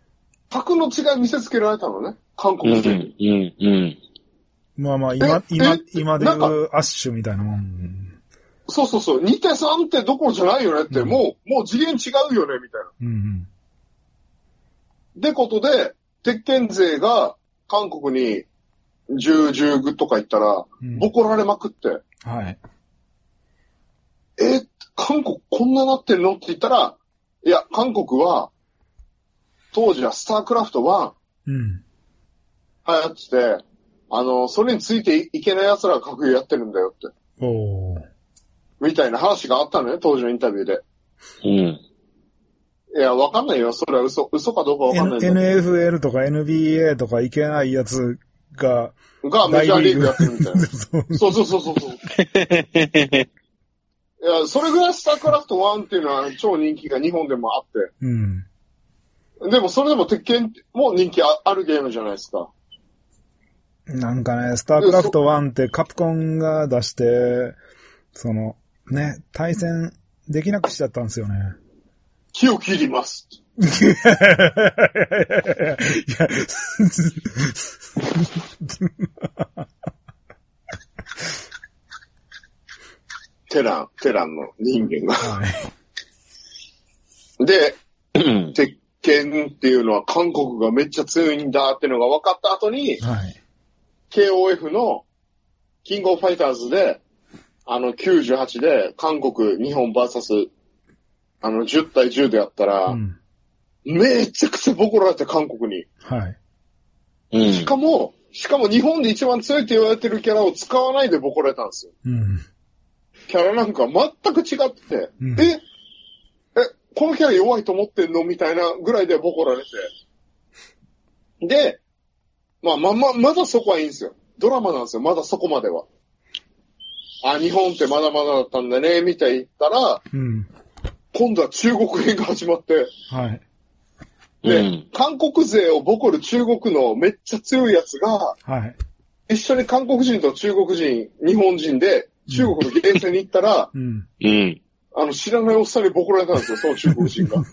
格の違い見せつけられたのね。韓国人。うん、うん、うん。 まあまあ、今、今、今で言うアッシュみたいなもん。 そうそうそう。にてさんってどころじゃないよねって、うん、もう、もう次元違うよね、みたいな。うんうん。でことで、鉄拳勢が韓国にじゅう、じゅうとか言ったら、ボコられまくって。はい。え、韓国こんななってるのって言ったら、いや、韓国は、当時はスタークラフトワン、うん。流行ってて、あの、それについていけない奴らが格ゲーやってるんだよって。おー。みたいな話があったのね、当時のインタビューで。うん。いや、わかんないよ。それは嘘、嘘かどうかわかんないんだけど。 エヌエフエル とか エヌビーエー とかいけないやつが、 がメジャーリーグやってるみたいな。そうそうそうそうそう。いや、それぐらいスタークラフトワンっていうのは超人気が日本でもあって。うん。でもそれでも鉄拳も人気 あ, あるゲームじゃないですか。 なんかね、スタークラフトワンってカプコンが出して、その、ね、対戦できなくしちゃったんですよね。 木を切ります。いや、テラン、テランの人間が。はい、で、鉄拳っていうのは韓国がめっちゃ強いんだっていうのが分かった後に、はい、ケーオーエフ のキングオブファイターズで、あのきゅうじゅうはちで韓国、日本 ブイエス あのじゅうたいじゅうでやったら、うん、めちゃくちゃボコられて韓国に。はい。うん、しかも、しかも日本で一番強いって言われてるキャラを使わないでボコられたんですよ。うん、キャラなんか全く違ってて、うん、え、え、このキャラ弱いと思ってんのみたいなぐらいでボコられて。で、まあまあまあ、まだそこはいいんですよ。ドラマなんですよ。まだそこまでは。あ、日本ってまだまだだったんだね、みたいに言ったら、うん、今度は中国編が始まって、はい。で、うん、韓国勢をボコる中国のめっちゃ強いやつが、はい。一緒に韓国人と中国人、日本人で、中国のゲーセンに行ったら、うん。うん。あの、知らないおっさんにボコられたんですよ、その中国人が。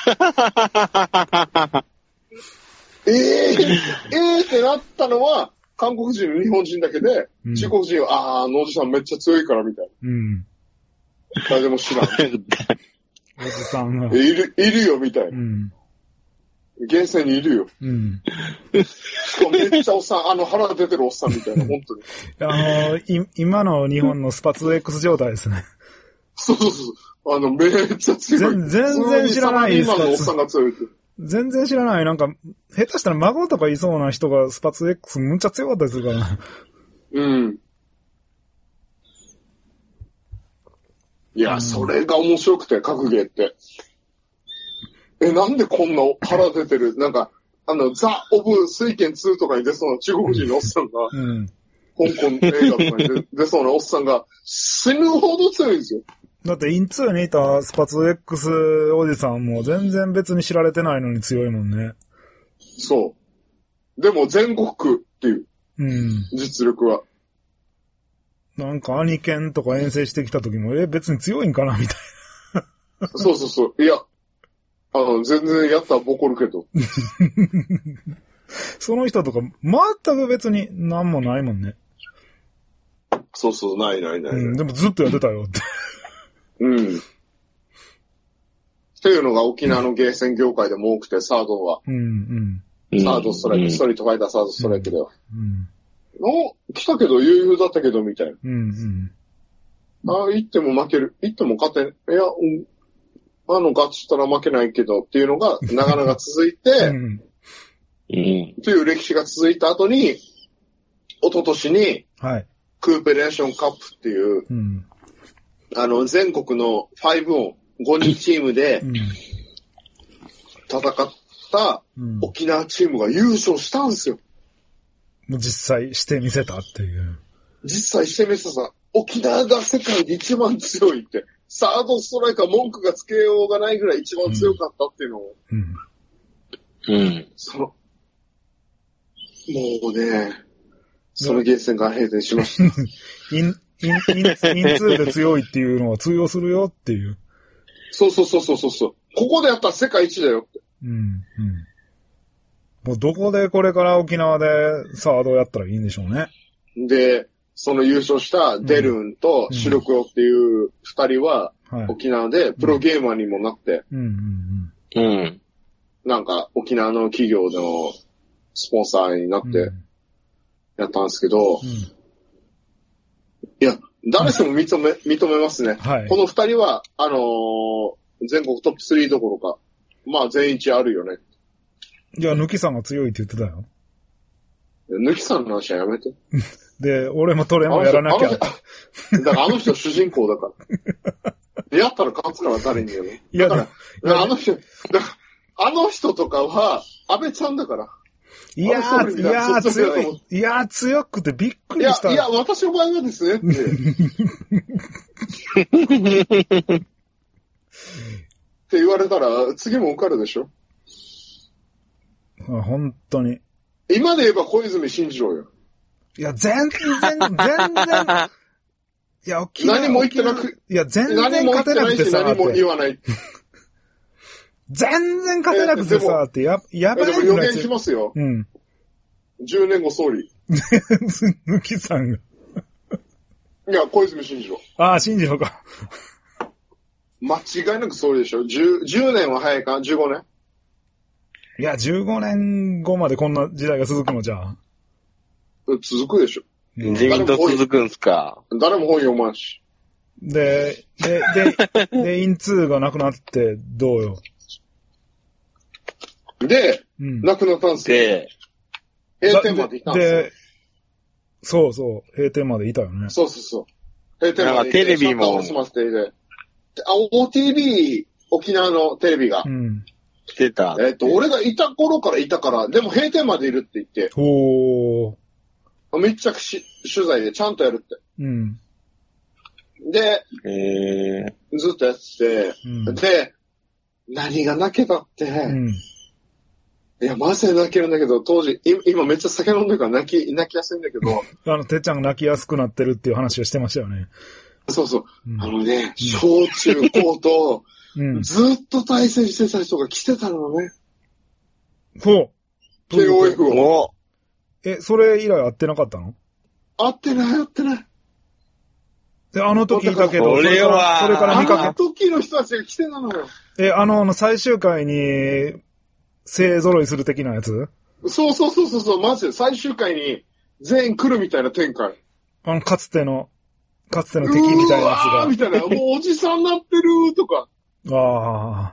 えー、えーってなったのは、韓国人の日本人だけで、うん、中国人は、あー、あのおじさんめっちゃ強いから、みたいな。うん。誰も知らん。 おじさんが。 いる、いるよ、みたいな。うん。ゲーセンにいるよ。うん。しかもめっちゃおっさん、あの腹出てるおっさんみたいな、本当に。 あのー、い、今の日本のスパツ X 状態ですね。 そうそうそう。あの、めっちゃ強い。 全然知らない今のおっさんが強いって。 全然知らない。なんか、下手したら孫とかいそうな人がスパツ X むっちゃ強かったりするから。うん。 いや、うん、それが面白くて、格ゲーって。え、なんでこんな腹出てる、なんか、あの、ザ・オブ・水拳ツーとかに出そうな中国人のおっさんが、うん、香港映画とかに 出, 出そうなおっさんが死ぬほど強いんですよ。 だって、インツーにいたスパツ X おじさんも全然別に知られてないのに強いもんね。 そう。でも全国区っていう、うん、実力は。 なんか、アニケンとか遠征してきた時も、え、別に強いんかなみたいな。そうそうそう。いや、あの、全然やったらボコるけど。 その人とか、全く別に何もないもんね。 そうそう、ないないない、ない、 うん。でもずっとやってたよって。 うん。っていうのが沖縄のゲーセン業界でも多くて、サードは。うんうん。サードストライク、うん、ストリートファイターサードストライクでは。うん。お、来たけど余裕だったけど、みたいな。うんうん。ああ、行っても負ける。行っても勝てん。いや、うん。あの、ガチったら負けないけどっていうのが、なかなか続いて、うん。という歴史が続いた後に、一昨年に、はい。クーペレーションカップっていう、うん、あの、全国のごオン、ごにんチームで、戦った沖縄チームが優勝したんですよ。 もう実際してみせたっていう。 実際してみせた。沖縄が世界で一番強いって。サードストライカー文句がつけようがないぐらい一番強かったっていうのを。うん。うん。その、もうね、そのゲーセンが閉店しました。 イン、イン、イン、インツーで強いっていうのは通用するよっていう。 そうそうそうそうそう。ここでやったら世界一だよって。うん、うん。 もうどこでこれから沖縄でサードをやったらいいんでしょうね。 で、その優勝したデルンとシルクロっていう二人は、沖縄でプロゲーマーにもなって、 うんうんうん。 なんか沖縄の企業のスポンサーになってやったんですけど、うん、いや、誰しも認め、認めますね。はい、この二人は、あのー、全国トップスリーどころか、まあ全一あるよね。 いや、抜きさんが強いって言ってたよ。 抜きさんの話はやめて。 で、俺もトレもやらなきゃ。 だからあの人主人公だから。やったら勝つから誰にやる。いや、だから、あの人、だからあの人とかは、安倍ちゃんだから。 いやー、いやー、強い。いやー、強くてびっくりした。 いや、いや、私の場合はですね、って。って言われたら、次も受かるでしょ。 本当に。 今で言えば小泉進次郎よ。 いや、全然、全然。いや、沖縄何も言ってなく、 いや、全然勝てなくてさ。 何も言わない。 全然勝てなくてさ、ってや、やばい。 でも予言しますよ。 うん。 じゅうねんご総理。 抜きさんが。 いや、小泉進次郎。 ああ、進次郎か。 間違いなく総理でしょ。じゅう、じゅうねんは早いか ?じゅうご 年いや、じゅうごねんごまでこんな時代が続くのじゃあ。 続くでしょ。 自民党続くんすか。 誰も本読まんし。 で、で、で、で、インツーがなくなってどうよ。 で、うん、なくなったんすよ。で、閉店までいたんですよ。で、 そうそう、閉店までいたよね。 そうそうそう。閉店までいて。 なんかテレビも。 あ、オーティービー、沖縄のテレビが。 うん。 来てた。 えっと、俺がいた頃からいたから、でも閉店までいるって言って。 ほー。 密着し、取材でちゃんとやるって。 うん。 で、 えー、ずっとやってて、うん、で、何が泣けたって、うん、いや、マジで泣けるんだけど、当時、今めっちゃ酒飲んでるから泣き、泣きやすいんだけど。 あの、てっちゃんが泣きやすくなってるっていう話をしてましたよね。 そうそう。うん、あのね、小中高と、うん、ずっと対戦してた人が来てたのね。 ほう。 ケーオーエフ を。 え、それ以来会ってなかったの？ 会ってない、会ってない。 で、あの時いたけど、 それから、 それから見かけ。 あの時の人たちが来てたのよ。 え、あの、最終回に、勢揃いする的なやつ？ そうそうそうそうそう、マジで最終回に全員来るみたいな展開。 あの、かつての、かつての敵みたいなやつが。 うわーみたいな、もうおじさんなってるとか。 ああ。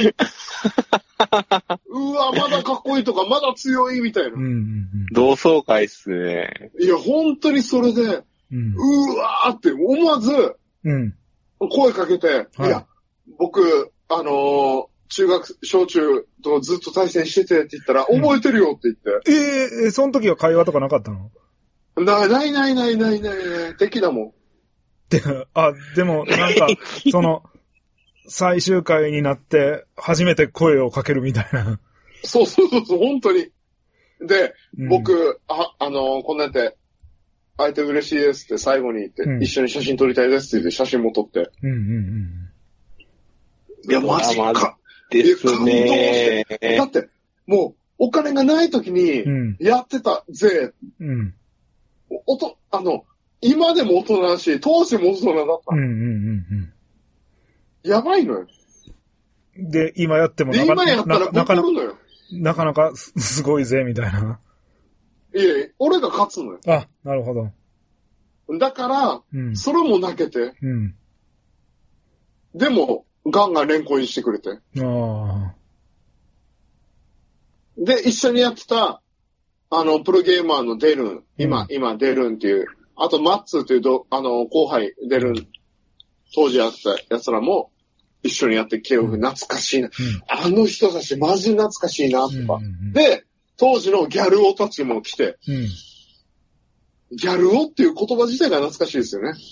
うわ、まだかっこいいとか、まだ強いみたいな。うんうんうん、 同窓会っすね。 いや、本当にそれで、うん、うわーって思わず、 うん、 声かけて、はい、いや、僕、あのー、中学、小中とずっと対戦しててって言ったら、うん、覚えてるよって言って。 えー、えー、その時は会話とかなかったの？ な、ないないないないないない、敵だもん。 で、あ、でも、なんか、その、最終回になって初めて声をかけるみたいな。 そうそうそうそう、本当に。で、うん、僕、あ、あのー、こんなんやって、会えて嬉しいですって最後に言って、うん、一緒に写真撮りたいですって言って写真も撮って。 うんうんうん。 いや、マジか。 ですね。 感動して。だって、もう、お金がない時に、やってた税。 うん。 おと、あの、今でも大人だし、当時も大人だった。 うんうんうんうん。 やばいのよ。 で、今やってもなかなか、今やったらなかなか、 なかなかすごいぜ、みたいな。 いやいや、俺が勝つのよ。 あ、なるほど。 だから、うん、それも泣けて。 うん、 でも、ガンガン連行してくれて。 あで、一緒にやってた、あの、プロゲーマーのデルン、今、うん、今、デルンっていう、あと、マッツーっていうど、あの、後輩、デルン、当時やってた奴らも、一緒にやってケオフ、懐かしいな、うん。あの人たちマジ懐かしいな、とか、うんうんうん。で、当時のギャルオたちも来て、 うん、 ギャルオっていう言葉自体が懐かしいですよね。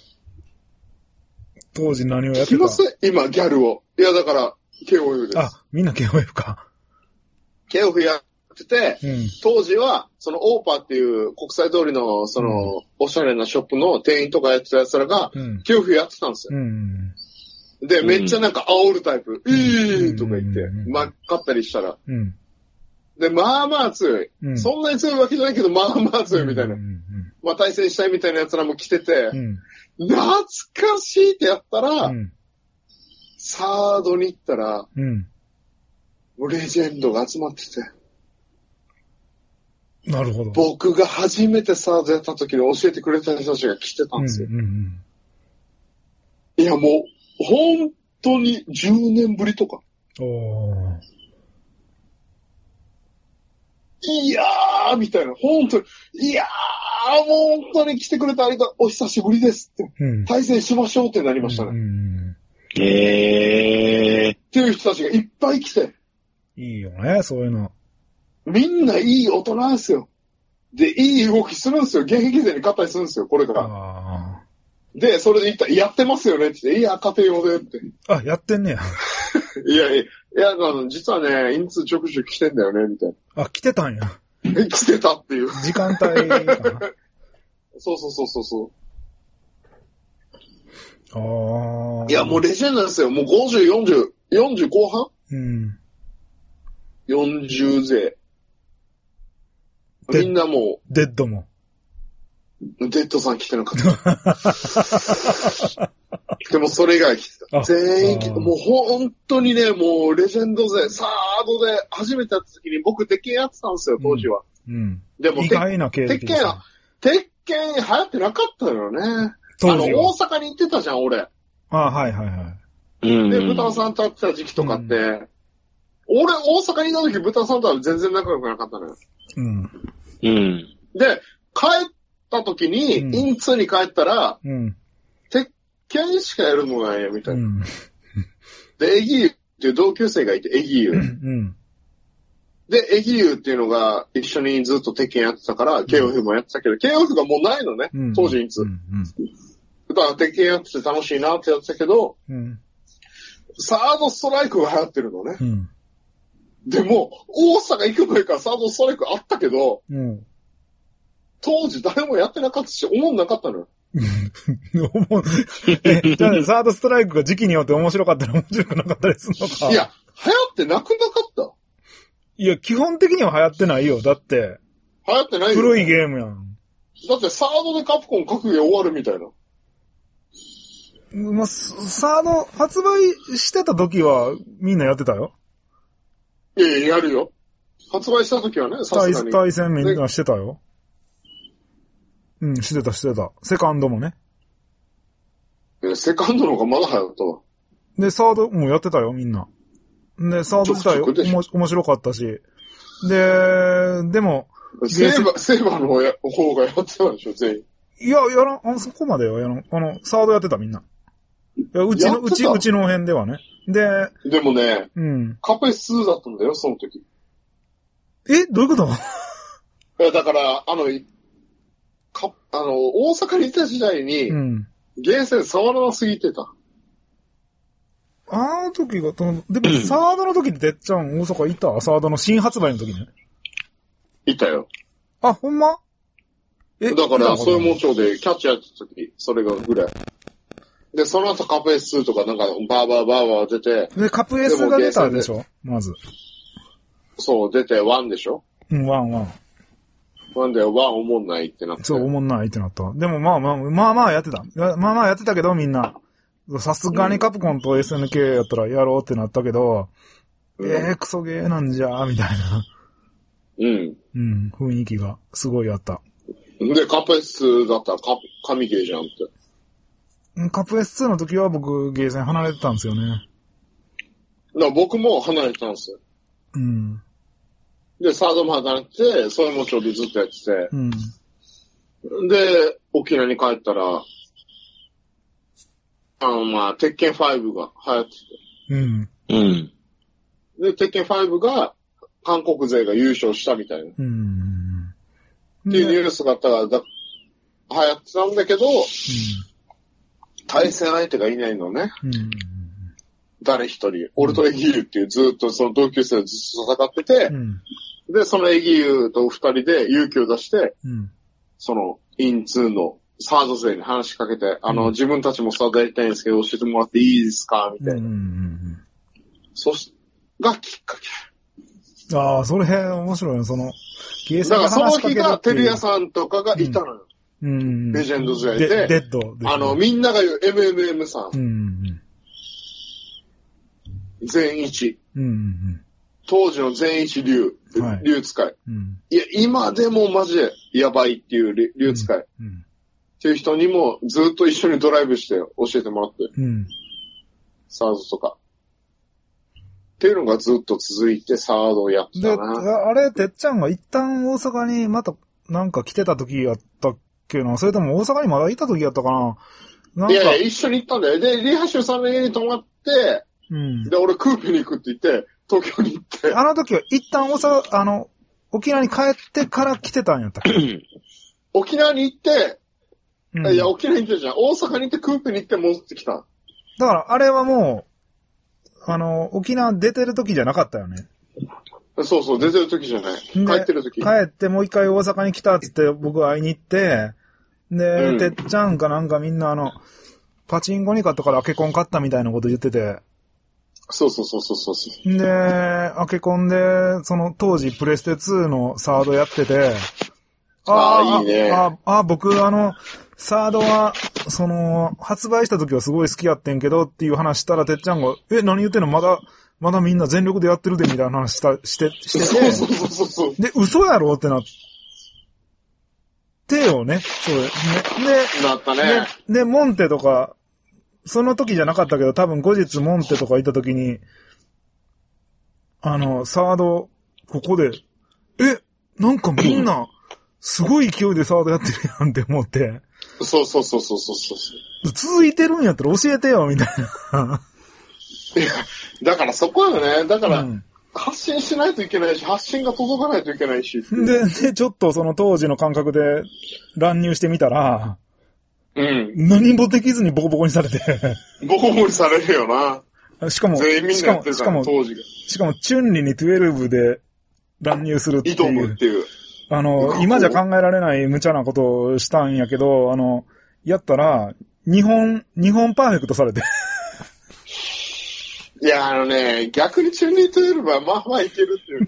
当時何をやってた？ 聞きます今、ギャルオ。いや、だから、ケオフです。 あ、みんなケオフか。 ケオフやってて、 うん、 当時は、そのオーパーっていう国際通りの、その、うん、おしゃれなショップの店員とかやってた奴らが、うん、ケオフやってたんですよ。 うんで、めっちゃなんか煽るタイプ、うん、いいとか言って、まっかったりしたら、 うん、 で、まあまあ強い、うん。そんなに強いわけじゃないけど、まあまあ強いみたいな。うんうんうん、まあ対戦したいみたいな奴らも来てて、うん、懐かしいってやったら、うん、サードに行ったら、うん、もうレジェンドが集まってて。 なるほど。 僕が初めてサードやった時に教えてくれた人たちが来てたんですよ。うんうんうん、いやもう、本当にじゅうねんぶりとか。おー、いやーみたいな、本当に、いやーもう本当に来てくれてありがとう、お久しぶりですって、うん、対戦しましょうってなりましたね。うん、へー。っていう人たちがいっぱい来て。 いいよね、そういうの。 みんないい大人ですよ。で、いい動きするんですよ。現役勢に勝ったりするんですよ、これから。で、それで言ったら、やってますよねって言って、いや、家庭用でって。 あ、やってんねや。 いやいや、いや、あの、実はね、インツちょくちょく来てんだよね、みたいな。 あ、来てたんや。 来てたっていう。 時間帯かな。 そうそうそうそうそう。ああ。 いや、もうレジェンドですよ。もうごじゅう、よんじゅう、よんじゅう後半うん。よんじゅう勢。みんなもう。デッドも。 デッドさん来てなかった。でもそれ以外来てた。全員来て、もう本当にね、もうレジェンド勢、サードで初めてやった時に僕、鉄拳やってたんですよ、当時は。うん。うん、でも、 意外な経歴鉄拳は、鉄拳流行ってなかったよね。あの、大阪に行ってたじゃん、俺。 ああ、はいはいはい。 うん。で、ブタさんと会ってた時期とかって、うん、俺、大阪にいた時、ブタさんとは全然仲良くなかったのよ。うん。うん。で、帰った時に、うん、インツーに帰ったら、うん、鉄拳しかやるのないよ、みたいな。うん、で、エギユっていう同級生がいて、エギユ。うん、で、エギユっていうのが一緒にずっと鉄拳やってたから、ケーオフ もやってたけど、ケーオフ がもうないのね、うん、当時インツー。うん、だから鉄拳やってて楽しいなってやってたけど、うん、サードストライクが流行ってるのね。うん、でも、大阪行く前からサードストライクあったけど、うん、当時誰もやってなかったし、思んなかったのよ。 え、じゃあ、サードストライクが時期によって面白かったら面白くなかったりするのか。 いや、流行ってなくなかった。 いや、基本的には流行ってないよ。だって。 流行ってないよ。 古いゲームやん。 だってサードでカプコン格ゲー終わるみたいな。 まあ、サード発売してた時はみんなやってたよ。 いやいや、やるよ。発売した時はね、さすがに。 対戦みんなしてたよ。うん、してたしてた。セカンドもね。 え、セカンドの方がまだ流行ったわ。 で、サードもやってたよ、みんな。で、サード自体おも面白かったし。で、でも、 セーバー、セーバーの方や方がやってたでしょ、全員。 いや、やらん、あそこまでよ、やらん。あの、サードやってたみんな。いや、うちの、うち、うちの辺ではね。で、 でもね、うん。カペスだったんだよ、その時。 え、どういうこと？ いや、だから、あの、か、あの、大阪にいた時代に、うん。ゲーセン触らなすぎてた。 あの時が、でも、サードの時っててっちゃん大阪いた？サードの新発売の時ね。 いたよ。 あ、ほんま？ え、だから、そういうもんちょうでキャッチやってた時、それがぐらい。で、その後カプ エスツー とかなんか、バーバーバーバー出て。 で、カプ S が出たでしょまず。 そう、出てワンでしょうん、ワン、ワン。 ワンでワンおもんないってなって。 そう、おもんないってなった。でもまあまあ、まあまあやってた。まあまあやってたけど、みんな。さすがにカプコンと エスエヌケー やったらやろうってなったけど、うん、えー、クソゲーなんじゃー、みたいな。うん。うん、雰囲気がすごいあった。 で、カプ エスツー だったらカ神ゲーじゃんって。 カプ エスツー の時は僕ゲーセン離れてたんですよね。 だから僕も離れてたんですよ。うん。で、サードも離れて、それもちょうどずっとやってて。うん。で、沖縄に帰ったら、あの、まあ、鉄拳ファイブが流行ってて。うん。うん。で、鉄拳ファイブが、韓国勢が優勝したみたいな。うん。っていうニュースがあったからだ、流行ってたんだけど、うん、対戦相手がいないのね。うん。誰一人。オルトエギユっていうずっとその同級生でずっと戦ってて、うん、で、そのエギユと二人で勇気を出して、うん、その、インツーのサード勢に話しかけて、あの、うん、自分たちもサードやりたいんですけど教えてもらっていいですかみたいな。うんうんうん、そし、がきっかけ。 ああ、それ面白いね、その、 だからその日がテルヤさんとかがいたのよ。うん。レジェンドズやで。 デッド、ね。 あの、みんなが言う エムエムエム さん。 うん。 全一。 うん。 当時の全一竜。はい、竜使い、うん。いや、今でもマジでやばいっていう竜使い。うん。うん、っていう人にもずっと一緒にドライブして教えてもらって。うん。サードとか。っていうのがずっと続いてサードをやったな。 で、あれ、てっちゃんが一旦大阪にまたなんか来てた時やったっけな、それとも大阪にまだいた時やったかな。なんかいやいや、一緒に行ったんだよ。で、リハシュさんの家に泊まって、うん。で、俺クーペに行くって言って、東京に行って。 あの時は一旦大阪、あの、沖縄に帰ってから来てたんやったっけ沖縄に行って、うん、いや、沖縄に行ってじゃん。大阪に行ってクーペに行って戻ってきた。 だから、あれはもう、あの、沖縄出てる時じゃなかったよね。 そうそう、出てる時じゃない。帰ってる時。 帰ってもう一回大阪に来たっつって僕は会いに行って、で、うん、てっちゃんかなんかみんなあの、パチンコに買ったからアケコン買ったみたいなこと言ってて。 そうそうそうそうそう。 で、アケコンで、その当時プレステツーのサードやってて、 ああ、いいね。 ああ、僕あの、サードは、その、発売した時はすごい好きやってんけどっていう話したら、てっちゃんが、え、何言ってんのまだ、まだみんな全力でやってるでみたいな話した、して、してて。 そうそうそうそう。 で、嘘やろってなってよね。そうね。 で、なったね。 で、で、モンテとか、その時じゃなかったけど、多分後日モンテとかいた時に、あの、サード、ここで、え、なんかみんな、すごい勢いでサードやってるやんって思って。 そうそうそうそうそうそう。 続いてるんやったら教えてよ、みたいな。 いや、だからそこよね。だから、うん、発信しないといけないし、発信が届かないといけないし。 で、で、ちょっとその当時の感覚で乱入してみたら、うん。何もできずにボコボコにされて。 ボコボコにされるよな。 しかも、 全員みんなやってるから、当時が。 しかも、チュンリにじゅうにで乱入するっていう。 挑むっていう。 あの、今じゃ考えられない無茶なことをしたんやけど、あの、やったら、日本、日本パーフェクトされて。 いや、あのね、逆にチュンリーじゅうにはまあまあいけるっていう。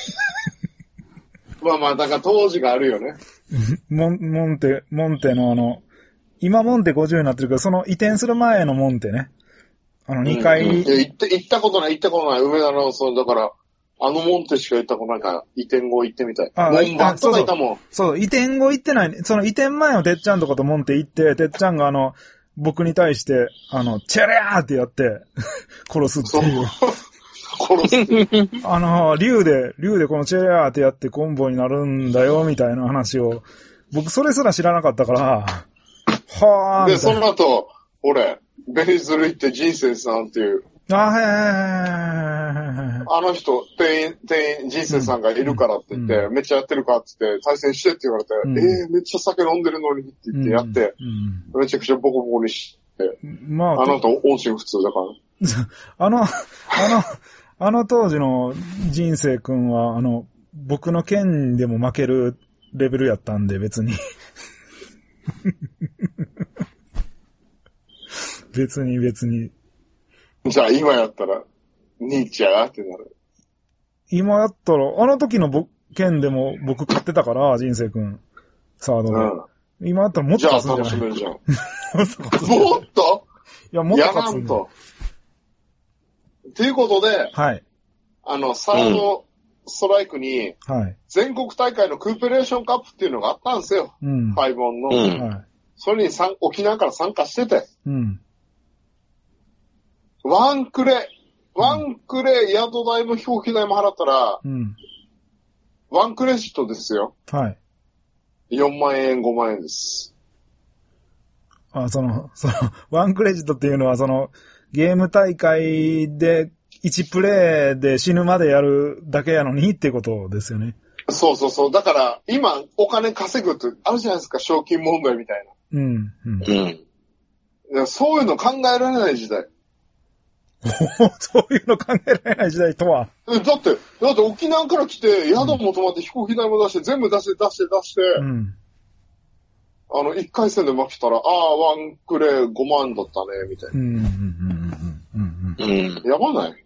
まあまあ、だから当時があるよね。 モン、モンテ、モンテのあの、今モンテごじゅうになってるけど、その移転する前のモンテね。あの、にかい。うんうん、 行って、行ったことない、行ったことない。梅田の、その、だから、あのモンテしか行ったことないから、移転後行ってみたい。ああ、モンバットがいたもん。 そう、移転後行ってない。その移転前のてっちゃんとかとモンテ行って、てっちゃんがあの、僕に対して、あの、チェレアーってやって、殺すっていう。 殺す。 あの、竜で、竜でこのチェレアーってやってコンボになるんだよ、みたいな話を、僕それすら知らなかったから、はぁー。で、その後、俺、ベニズル行って人生さんっていう。 あ、はいはいはいはい。 あの人、店員、店員、人生さんがいるからって言って、うん、めっちゃやってるかって言って、対戦してって言われて、うん、えー、めっちゃ酒飲んでるのにって言ってやって、うん、めちゃくちゃボコボコにして、まあ、あの後、音信不通だから。 あの、あの、あの当時の人生くんは、あの、僕の剣でも負けるレベルやったんで、別に。別に別に。 じゃあ今やったら、ニーチャーってなる。 今やったら、あの時の僕、剣でも僕勝ってたから、人生くん。サードで。うん、今やったらもっと勝つんじゃない？ じゃあ楽しめるじゃん。もっといや、もっと勝つんだ。やらんと。 ということで、 はい。 あの、サードストライクに、はい。全国大会のクーペレーションカップっていうのがあったんですよ。うん。ファイブオンの。うん。はい。それに沖縄から参加してて。うん。ワンクレ、ワンクレ、宿代も飛行機代も払ったら、うん。ワンクレジットですよ。 はい。 よんまんえん、ごまんえんです。 あ、その、その、ワンクレジットっていうのは、その、ゲーム大会でいちプレイで死ぬまでやるだけやのにってことですよね。 そうそうそう。だから、今、お金稼ぐってあるじゃないですか、賞金問題みたいな。うん。うん。うん、そういうの考えられない時代。 そういうの考えられない時代とは。 だって、だって沖縄から来て、宿も泊まって飛行機代も出して、全部出して出して出して、うん、あの、一回戦で負けたら、ああ、ワンクレごまんだったね、みたいな。うんうんうんうんうんうん。やばない？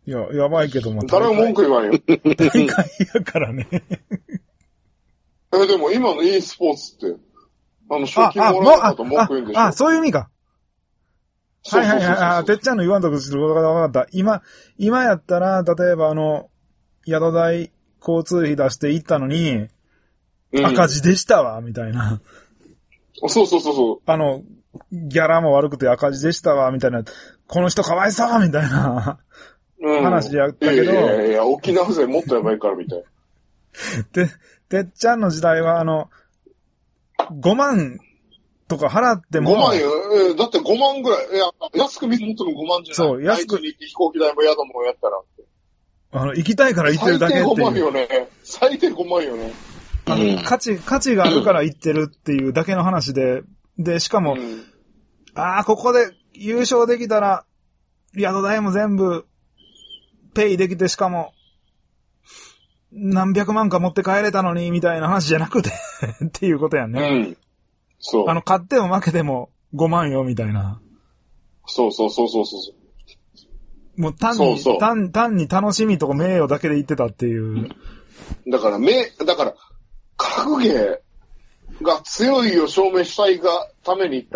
いや、やばいけども。 誰も文句言わんよ。 大会やからね。 え、でも今の e スポーツって、あの、賞金もらうこと文句言うんでしょ。 あ、あ、そういう意味か。はいはいはい。あ、てっちゃんの言わんとこすることが分かった。今、今やったら、例えばあの、宿代、交通費出して行ったのに、うん、赤字でしたわ、みたいな。 そうそうそうそう。 あの、ギャラも悪くて赤字でしたわ、みたいな。この人かわいそうみたいな、うん、話やったけど。 いやいやいや、沖縄勢もっとやばいから、みたいな。 で、てっちゃんの時代は、あの、ごまんとか払っても。 ごまんよ。えー、だってごまんぐらい。いや、安く見積もってもごまんじゃない。 そう、安く。 に飛行機代も宿もやったらって。 あの、行きたいから行ってるだけっていう。 最低ごまんよね。最低ごまんよね。 あの、うん、価値、価値があるから行ってるっていうだけの話で、で、しかも、うん、ああ、ここで優勝できたら、宿代も全部、ペイできて、しかも、何百万か持って帰れたのに、みたいな話じゃなくて、っていうことやんね。 うん。そう。 あの、勝っても負けてもごまんよ、みたいな。 そうそうそうそうそう。 もう単に、そうそう単、単に楽しみとか名誉だけで言ってたっていう。 だから、め、だから、格ゲーが強いを証明したいがために言った。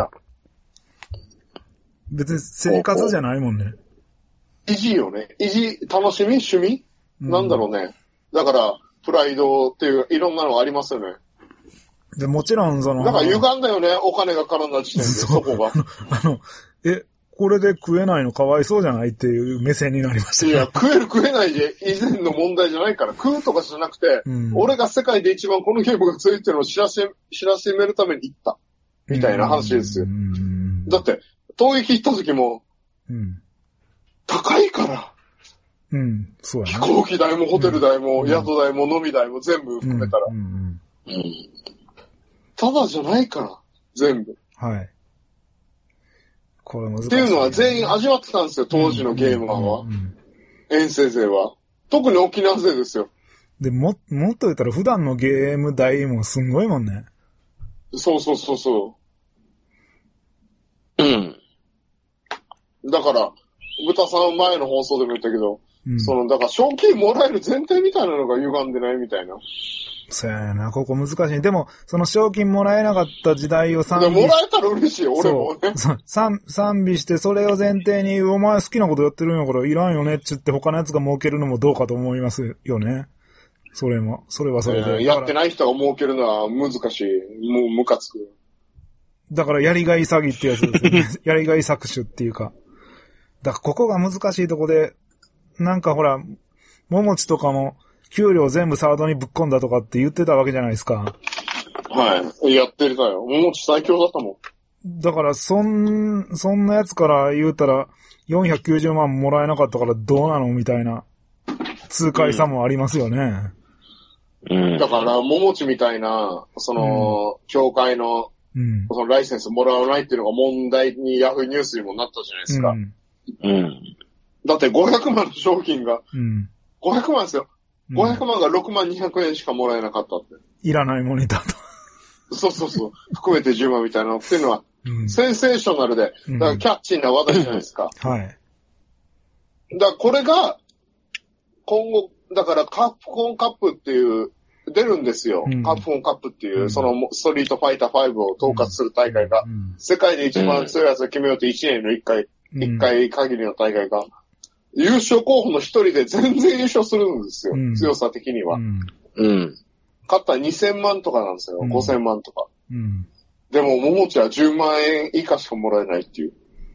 別に生活じゃないもんね。 意地よね。意地、楽しみ趣味、うん、なんだろうね。だから、プライドっていう、いろんなのありますよね。 で、もちろん、その。 だから歪んだよね、お金が絡んだ時点で、そ, そこが。 あの、え、これで食えないのかわいそうじゃないっていう目線になりました、ね。 いや、食える食えないで以前の問題じゃないから、食うとかじゃなくて、うん、俺が世界で一番このゲームが強いっていうのを知らせ、知らせめるために行った。みたいな話ですよ。だって、東撃行った時も、うん、高いから。 うん、そうやな。 飛行機代もホテル代も、うん、宿代も飲み代も全部含めたら、うんうんうん。ただじゃないから、全部。 はい。これ難しい、 っていうのは全員味わってたんですよ、当時のゲーマーは。うんうんうん、遠征勢は。特に沖縄勢ですよ。 で、も、もっと言ったら普段のゲーム代もすんごいもんね。 そうそうそうそう。うん。だから、豚さん前の放送でも言ったけど、うん、その、だから賞金もらえる前提みたいなのが歪んでないみたいな。 そうやな、ここ難しい。でも、その賞金もらえなかった時代を賛美して。 もらえたら嬉しいよ、俺もね。 そう賛、賛美して、それを前提に、お前好きなことやってるんやから、いらんよねって言って他のやつが儲けるのもどうかと思いますよね。それも、それはそれで。えー、 やってない人が儲けるのは難しい。もうムカつく。 だから、やりがい詐欺ってやつですよね。やりがい搾取っていうか。だから、ここが難しいとこで、なんかほら、ももちとかも、給料全部サードにぶっ込んだとかって言ってたわけじゃないですか。 はい。やってたよ。ももち最強だったもん。だから、そん、そんなやつから言うたら、よんひゃくきゅうじゅうまんもらえなかったからどうなのみたいな、痛快さもありますよね。 うん。だから、ももちみたいな、その、うん、協会の、うん、そのライセンスもらわないっていうのが問題にヤフーニュースにもなったじゃないですか。うん。うん、だってごひゃくまんの賞金が、うん、ごひゃくまんですよ。ごひゃくまんがろくまんにひゃくえんしかもらえなかったって。 いらないモニターと。そうそうそう。含めてじゅうまんみたいなのっていうのは、うん、センセーショナルで、だからキャッチーな話題じゃないですか。 うん、はい。 だからこれが、今後、だからカプコンカップっていう、出るんですよ。うん、カプコンカップっていう、うん、そのストリートファイターファイブを統括する大会が、うん、世界で一番強いやつを決めようといちねんのいっかい、いっかい限りの大会が、優勝候補の一人で全然優勝するんですよ。うん、強さ的には。うん。うん。勝ったらにせんまんとかなんですよ。うん、ごせんまんとか。うん。でも、ももちはじゅうまんえん以下しかもらえないっていう。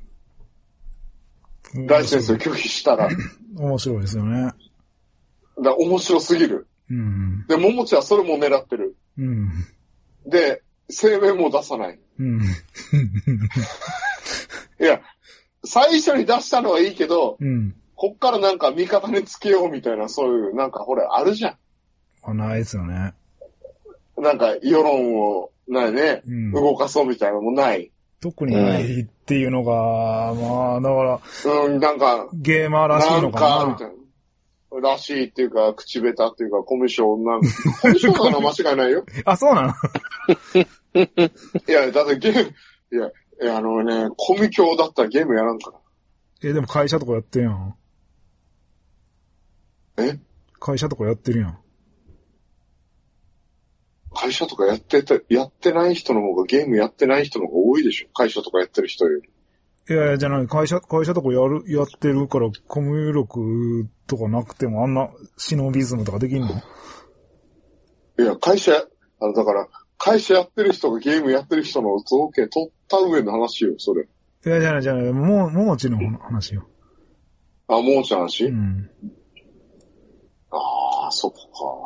ライセンスを拒否したら。 面白いですよね。 だ面白すぎる。うん。で、ももちはそれも狙ってる。うん。で、声明も出さない。うん。いや、最初に出したのはいいけど、うん。こっからなんか味方につけようみたいな、そういう、なんかほら、あるじゃん。 あ、ないですよね。 なんか、世論を、ないね、うん、動かそうみたいなのもない。 特にないっていうのが、うん、まあ、だから、 うん、なんか、 ゲーマーらしいのかな。なんか、みたいな。らしいっていうか、口下手っていうか、コミュ障な、コミュ障なのは間違いないよ。 あ、そうなのいや、だってゲーム、いや、いやあのね、コミュ障だったらゲームやらんから。 え、でも会社とかやってんやん。 え会社とかやってるやん。 会社とかやってて、やってない人の方が、ゲームやってない人の方が多いでしょ。会社とかやってる人より。 いやいや、じゃない、会社、会社とかやる、やってるから、コミュ力とかなくてもあんなシノビズムとかできんの？ いや、会社、あの、だから、会社やってる人がゲームやってる人の造形取った上の話よ、それ。 いや、じゃない、じゃない、もう、もうちの話よ。 あ、もうちの話？ うん。 ああ、そっか。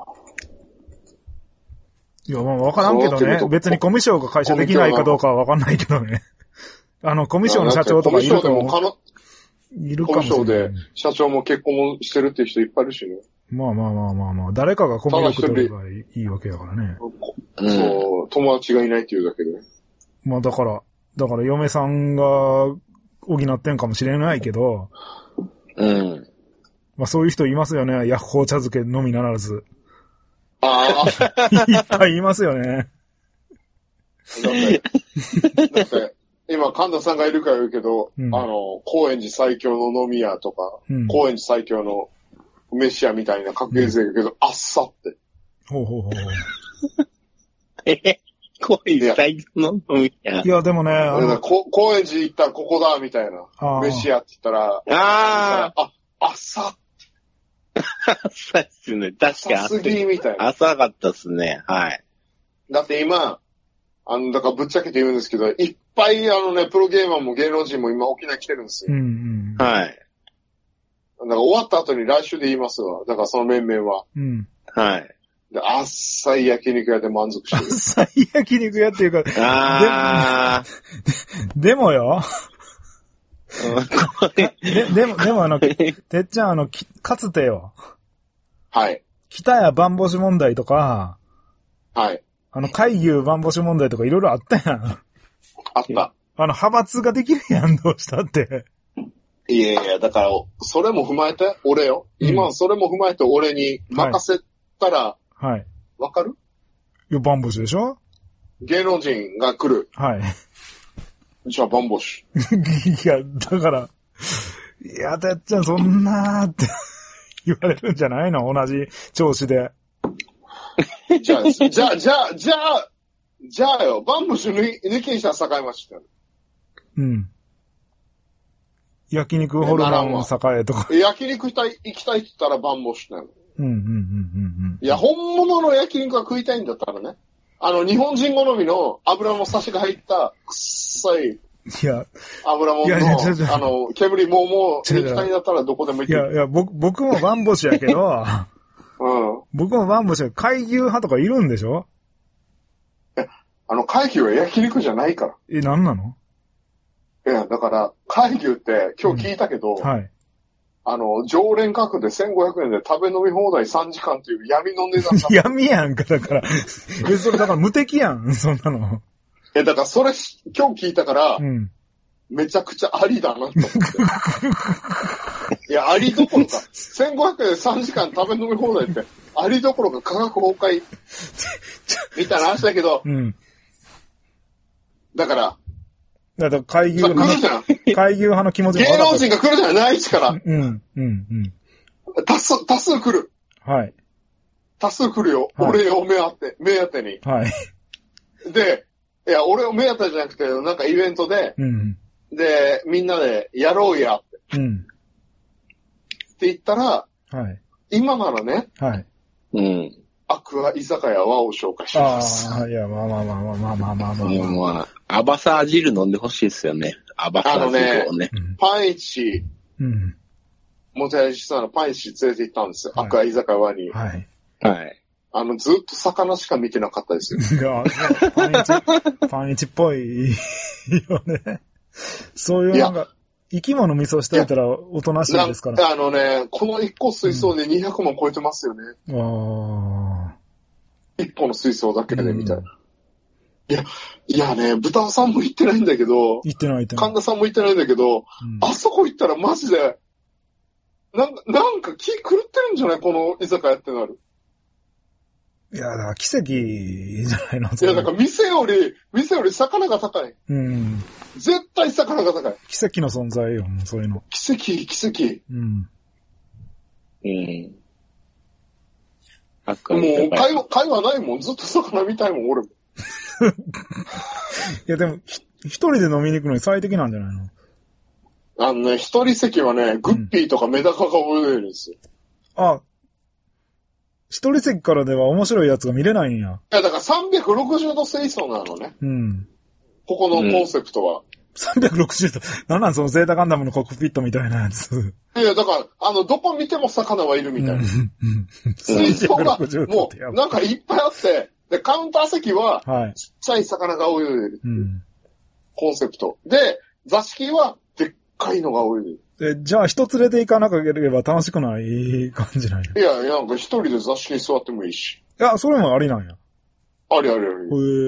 いや、まあわからんけどね。別にコミュ障が会社できないかどうかはわかんないけどね。あの、コミュ障の社長とかいるかも。いるかもしれない。コミュ障で社長も結婚もしてるっていう人いっぱいいるしね。 まあまあまあまあまあ、誰かがコミュ力取ればいいわけだからね。 うん、そう、友達がいないっていうだけで。 まあだから、だから嫁さんが補ってんかもしれないけど、 うん。 まあそういう人いますよね。ヤッホー茶漬けのみならず。 ああ。いっぱいいますよね。 だって、だって今神田さんがいるから言うけど、うん、あの、高円寺最強の飲み屋とか、うん、高円寺最強の飯屋みたいな格言勢だけど、うん、あっさって。 ほうほうほう。 え高円寺最強の飲み屋。 いや、でもね、あの高円寺行ったらここだ、みたいな。飯屋って言ったら、 ああ、 あっさ。 浅いっすね。確かに。 浅すぎみたいな。 浅かったっすね。はい。 だって今、あの、だからぶっちゃけて言うんですけど、いっぱいあのね、プロゲーマーも芸能人も今沖縄来てるんですよ。 うんうん。 はい。 だから終わった後に来週で言いますわ。だからその面々は。 うん。 はい。 で、あっさい焼肉屋で満足してる。 あっさい焼肉屋っていうか、 あで, でもよ。で、でも、でもあの、てっちゃんあの、かつてよ。 はい。 北谷番星問題とか、 はい。 あの、海牛番星問題とかいろいろあったやん。 あった。 あの、派閥ができるやん、どうしたって。 いやいや、だから、それも踏まえて、俺よ。うん、今、それも踏まえて俺に任せたら、 はい。 わかる？ いや、番星でしょ？ 芸能人が来る。 はい。 じゃあ、番星。 いや、だから、いや、てっちゃんそんなーって言われるんじゃないの？同じ調子で。 じゃあ、じゃあ、じゃあ、じゃあ、じゃあよ、バンブシュ抜きにしたら栄えましたよ。 うん。焼肉ホルモン栄とか。 焼肉行きたい、行きたいって言ったらバンボシュなの。 うんうんうんうんうん。 いや、本物の焼肉が食いたいんだったらね。あの、日本人好みの油のサシが入った、くっさい。 いや、 油もんの、あの、煙もうもう、行きたいんだったらどこでも行ける。 いや、いや、僕、僕もバンボシュやけど、 うん。 僕もバンボシュ、海牛派とかいるんでしょ？ え、あの、海牛は焼肉じゃないから。 え、なんなの？ いや、だから、海牛って今日聞いたけど、うん、はい。あの、常連価格でせんごひゃくえんで食べ飲み放題さんじかんっていう闇の値段だ。 闇やんか、だから。え、それだから無敵やん、そんなの。 え、だからそれ、今日聞いたから、 うん。 めちゃくちゃありだなと思って。いや、ありどころか、せんごひゃくえんでさんじかん食べ飲み放題って、ありどころか価格崩壊、みたいな話だけど、 うん。 だから、 だから海牛派の、海牛派の気持ちも芸能人が来るじゃないしから。 うん、うん、うん。 多数、多数来る。 はい。 多数来るよ。はい、俺を目当て、目当てに。 はい。 で、いや、俺を目当てじゃなくて、なんかイベントで、 うん、 で、みんなでやろうやって。 うん。 って言ったら、 はい。 今ならね、 はい。 うん。 アクア居酒屋はを紹介します。 ああ、いや、まあまあまあまあまあまあまあまあ。いや、 まあ、アバサー汁飲んでほしいですよね。アバサー汁をね。 あのね、パンイチ、 うん。 もてなしさんのパンイチ連れて行ったんですよ。はい、アクア居酒屋に。 はい。 はい。 あの、ずっと魚しか見てなかったですよ。 いや、パンイチ、パンイチっぽいよね。そういうなんか、生き物味噌していたらおとなしいですから。 あのね、このいっこ水槽でにひゃくまん超えてますよね。 うん、ああ。いっこの水槽だけでみたいな。うん、いや、いやね、豚さんも行ってないんだけど、 行ってない行ってない。 神田さんも行ってないんだけど、うん、あそこ行ったらマジで、なんか、なんか気狂ってるんじゃないこの居酒屋ってなる。 いや、だから奇跡じゃないの。 いや、だから店より、店より魚が高い。 うん。 絶対魚が高い。 奇跡の存在よ、もうそういうの。 奇跡、奇跡。 うん。 うん。 もう会話、会話ないもん。ずっと魚見たいもん、俺も。いや、でも、一人で飲みに行くのに最適なんじゃないの？ あのね、一人席はね、グッピーとかメダカが泳いでるんですよ。 うん、あ、一人席からでは面白いやつが見れないんや。 いや、だからさんびゃくろくじゅうど水槽なのね。 うん。 ここのコンセプトは。うん、 さんびゃくろくじゅうど。なんなんそのゼータガンダムのコックピットみたいなやつ。 いや、だから、あの、どこ見ても魚はいるみたいな。うん、水槽が、もう、なんかいっぱいあって、で、カウンター席は、ちっちゃい魚が泳いでる。うん、コンセプト。で、座敷は、でっかいのが泳いでる。 え、じゃあ人連れて行かなければ楽しくない感じなんや。 いや、いや、なんか一人で座敷に座ってもいいし。 いや、それもありなんや。 ありありあり。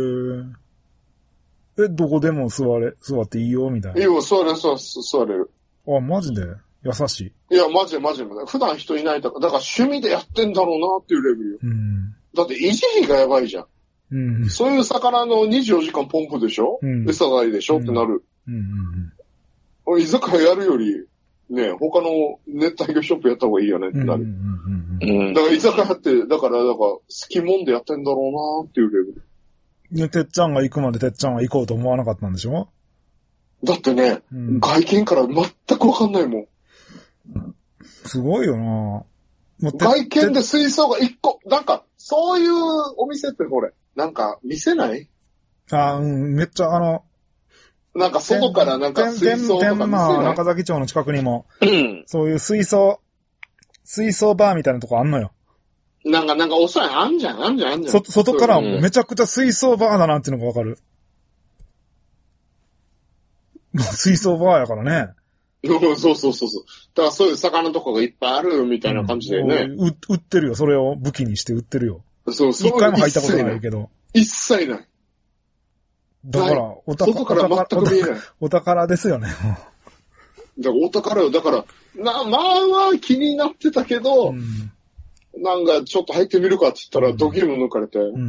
へえ。え、どこでも座れ、座っていいよ、みたいな。 いいよ、座れ、座れ、座れる。 あ、マジで優しい。いや、マジでマジで。普段人いないとか、だから趣味でやってんだろうなっていうレベルよ。うん。だって維持費がやばいじゃん。うん。そういう魚のにじゅうよじかんポンプでしょ、うん、餌代でしょ、うん、ってなる。うんうんうん。居酒屋やるより、ね、他の熱帯魚ショップやった方がいいよねってなる。うんうんうんうん、だから居酒屋って、だから、だから、好きもんでやってんだろうなっていうレベル。 ね、てっちゃんが行くまでてっちゃんは行こうと思わなかったんでしょ？ だってね、うん、外見から全くわかんないもん。 すごいよな。もう外見で水槽がいっこ、なんか、そういうお店ってこれ、なんか見せない？ あ、うん、めっちゃあの、 なんか外からなんか水槽とか見せない？ まあ、中崎町の近くにも、うん、そういう水槽、水槽バーみたいなとこあんのよ。 なんか、なんかおしゃれあんじゃん、あんじゃん、あんじゃん。 そ、外からめちゃくちゃ水槽バーだなっていうのがわかる。もう水槽バーやからね。 そうそうそうそう。だからそういう魚とかがいっぱいあるみたいな感じでね。 うん、売ってるよ。それを武器にして売ってるよ。 そうそう。 一回も入ったことないけど。 一切ない。 だから、お宝、 外から全く見えない。 お宝ですよね。 だからお宝よ。だから、な、まあまあ気になってたけど、うん、なんかちょっと入ってみるかって言ったらドキリも抜かれて、うん、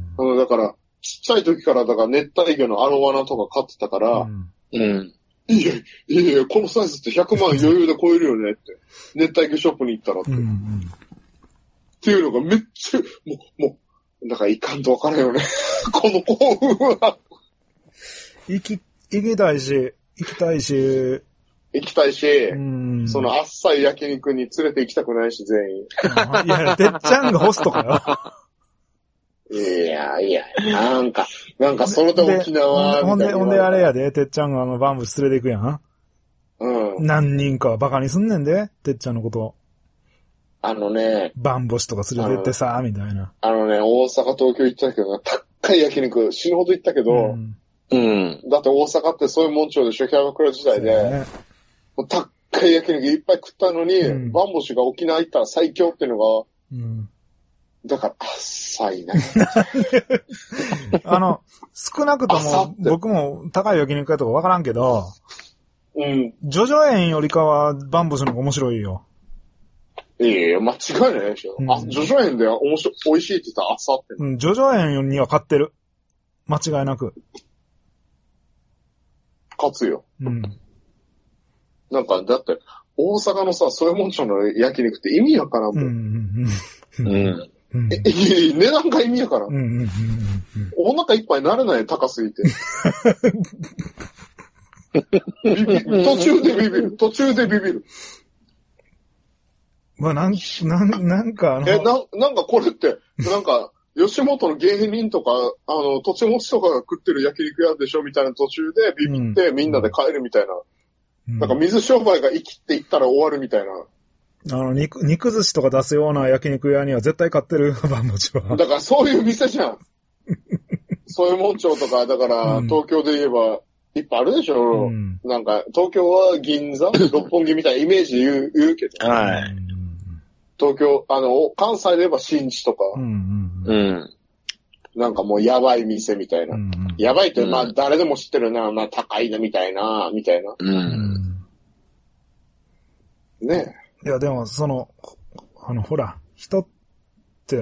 あの、だから、ちっちゃい時からだから熱帯魚のアロワナとか飼ってたから、うん。うん、いや、いやいや、このサイズってひゃくまん余裕で超えるよねって。熱帯魚ショップに行ったらって。うんうん、っていうのがめっちゃ、もう、もう、だからいかんとわからんよね。この興奮は。 行き、行きたいし、行きたいし、 行きたいし、うん、そのあっさい焼肉に連れて行きたくないし、全員。 いや、てっちゃんがホストかよ。いやいや、なんか、なんかそれで沖縄ほんで、ほんであれやで、てっちゃんがあのバンブス連れて行くやん。うん。何人かバカにすんねんで、てっちゃんのこと。 あのね。 バンボシとか連れてってさ、みたいな。 あのね、大阪、東京行ったけど、高い焼肉死ぬほど行ったけど、うん。うん、だって大阪ってそういうもんちょうでしょ、キャバクラ時代で。ね、高い焼肉いっぱい食ったのに、うん、バンボシが沖縄行ったら最強っていうのが、うん、だから、あっさいな。 あの、少なくとも、僕も高い焼肉屋とかわからんけど、うん。ジョジョ園よりかは、バンボシの方が面白いよ。 いやいや、間違いないでしょ。うん、あ、ジョジョ園で面白い、美味しいって言ったらあっさって。 うん、ジョジョ園には勝ってる。間違いなく。 勝つよ。うん。なんか、だって、大阪のさ、そういうもんちょの焼肉って意味わからんもん。うんうんうん。うんうん、え、値段が意味やから。うんうんうんうん、お腹いっぱいになれない高すぎて。ビビる。途中でビビる。途中でビビる。 まあ、なん、なん、なんかあの。 え、な、なんかこれって、なんか、吉本の芸人とか、あの、土地持ちとかが食ってる焼肉屋でしょみたいな途中でビビってみんなで帰るみたいな。うん、なんか水商売が生きていったら終わるみたいな。 あの、肉、肉寿司とか出すような焼肉屋には絶対買ってる、バンボチは。 だからそういう店じゃん。そういうもんちょうとか、だから、うん、東京で言えば、いっぱいあるでしょ、うん、なんか、東京は銀座六本木みたいなイメージ言う、言うけど。はい。東京、あの、関西で言えば新地とか。うんうんうん。なんかもうやばい店みたいな。うんうん、やばいって、まあ誰でも知ってるな、まあ高いなみたいな、みたいな。うん。ねえ。いやでも、その、あの、ほら、人って、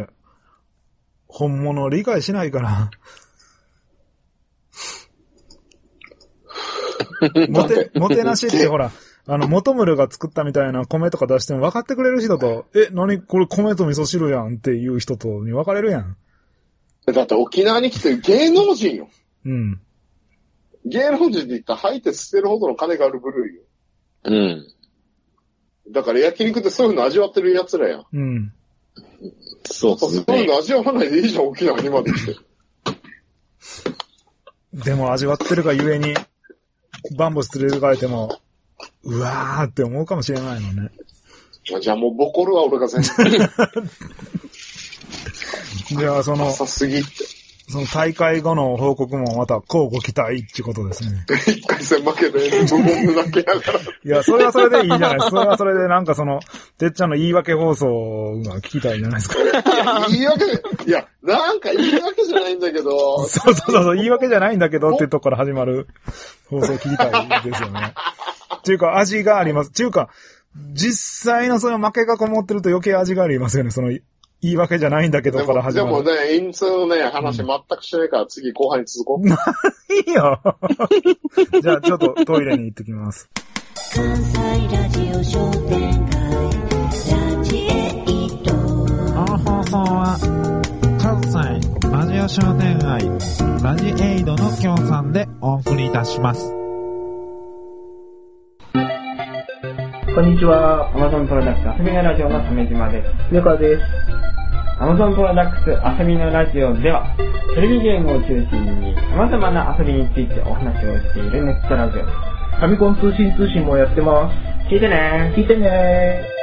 本物を理解しないから。もて、もてなしってほら、 あの、元村が作ったみたいな米とか出しても分かってくれる人と、え、何これ米と味噌汁やんっていう人とに分かれるやん。 だって沖縄に来て芸能人よ。 うん。 芸能人って言ったら吐いて捨てるほどの金がある部類よ。 うん。 だから焼肉ってそういうの味わってる奴らやん。 うん。 そうですね。 そういうの味わわないでいいじゃん、沖縄にまで来て。 でも味わってるがゆえに、バンボス連れてかれても、うわーって思うかもしれないのね。 じゃあもうボコるわ、俺が全然。 じゃあその、 浅すぎって。 その大会後の報告もまた交互期待ってことですね。 一回戦負けで、無言だけやから。いや、それはそれでいいじゃないですか。それはそれでなんかその、てっちゃんの言い訳放送が聞きたいじゃないですか。 いや、言い訳、いや、なんか言い訳じゃないんだけど。 そうそうそう、言い訳じゃないんだけどっていうとこから始まる放送聞きたいですよね。っていうか味があります。っていうか、実際のその負けがこもってると余計味がありますよね。その、言い訳じゃないんだけどから始まる。 でもね、インツのね、話全くしないから、うん、次後半に続こう。 いいよ。じゃあちょっとトイレに行ってきます。関西ラジオ商店街ラジエイト。この放送は関西ラジオ商店街ラジエイトの協賛でお送りいたします。 こんにちは。Amazon プロダクツ遊びのラジオの鮫島です。 猫です。 Amazon プロダクツ遊びのラジオでは、テレビゲームを中心に様々な遊びについてお話をしているネットラジオ。 ファミコン通信通信もやってます。 聞いてね聞いてね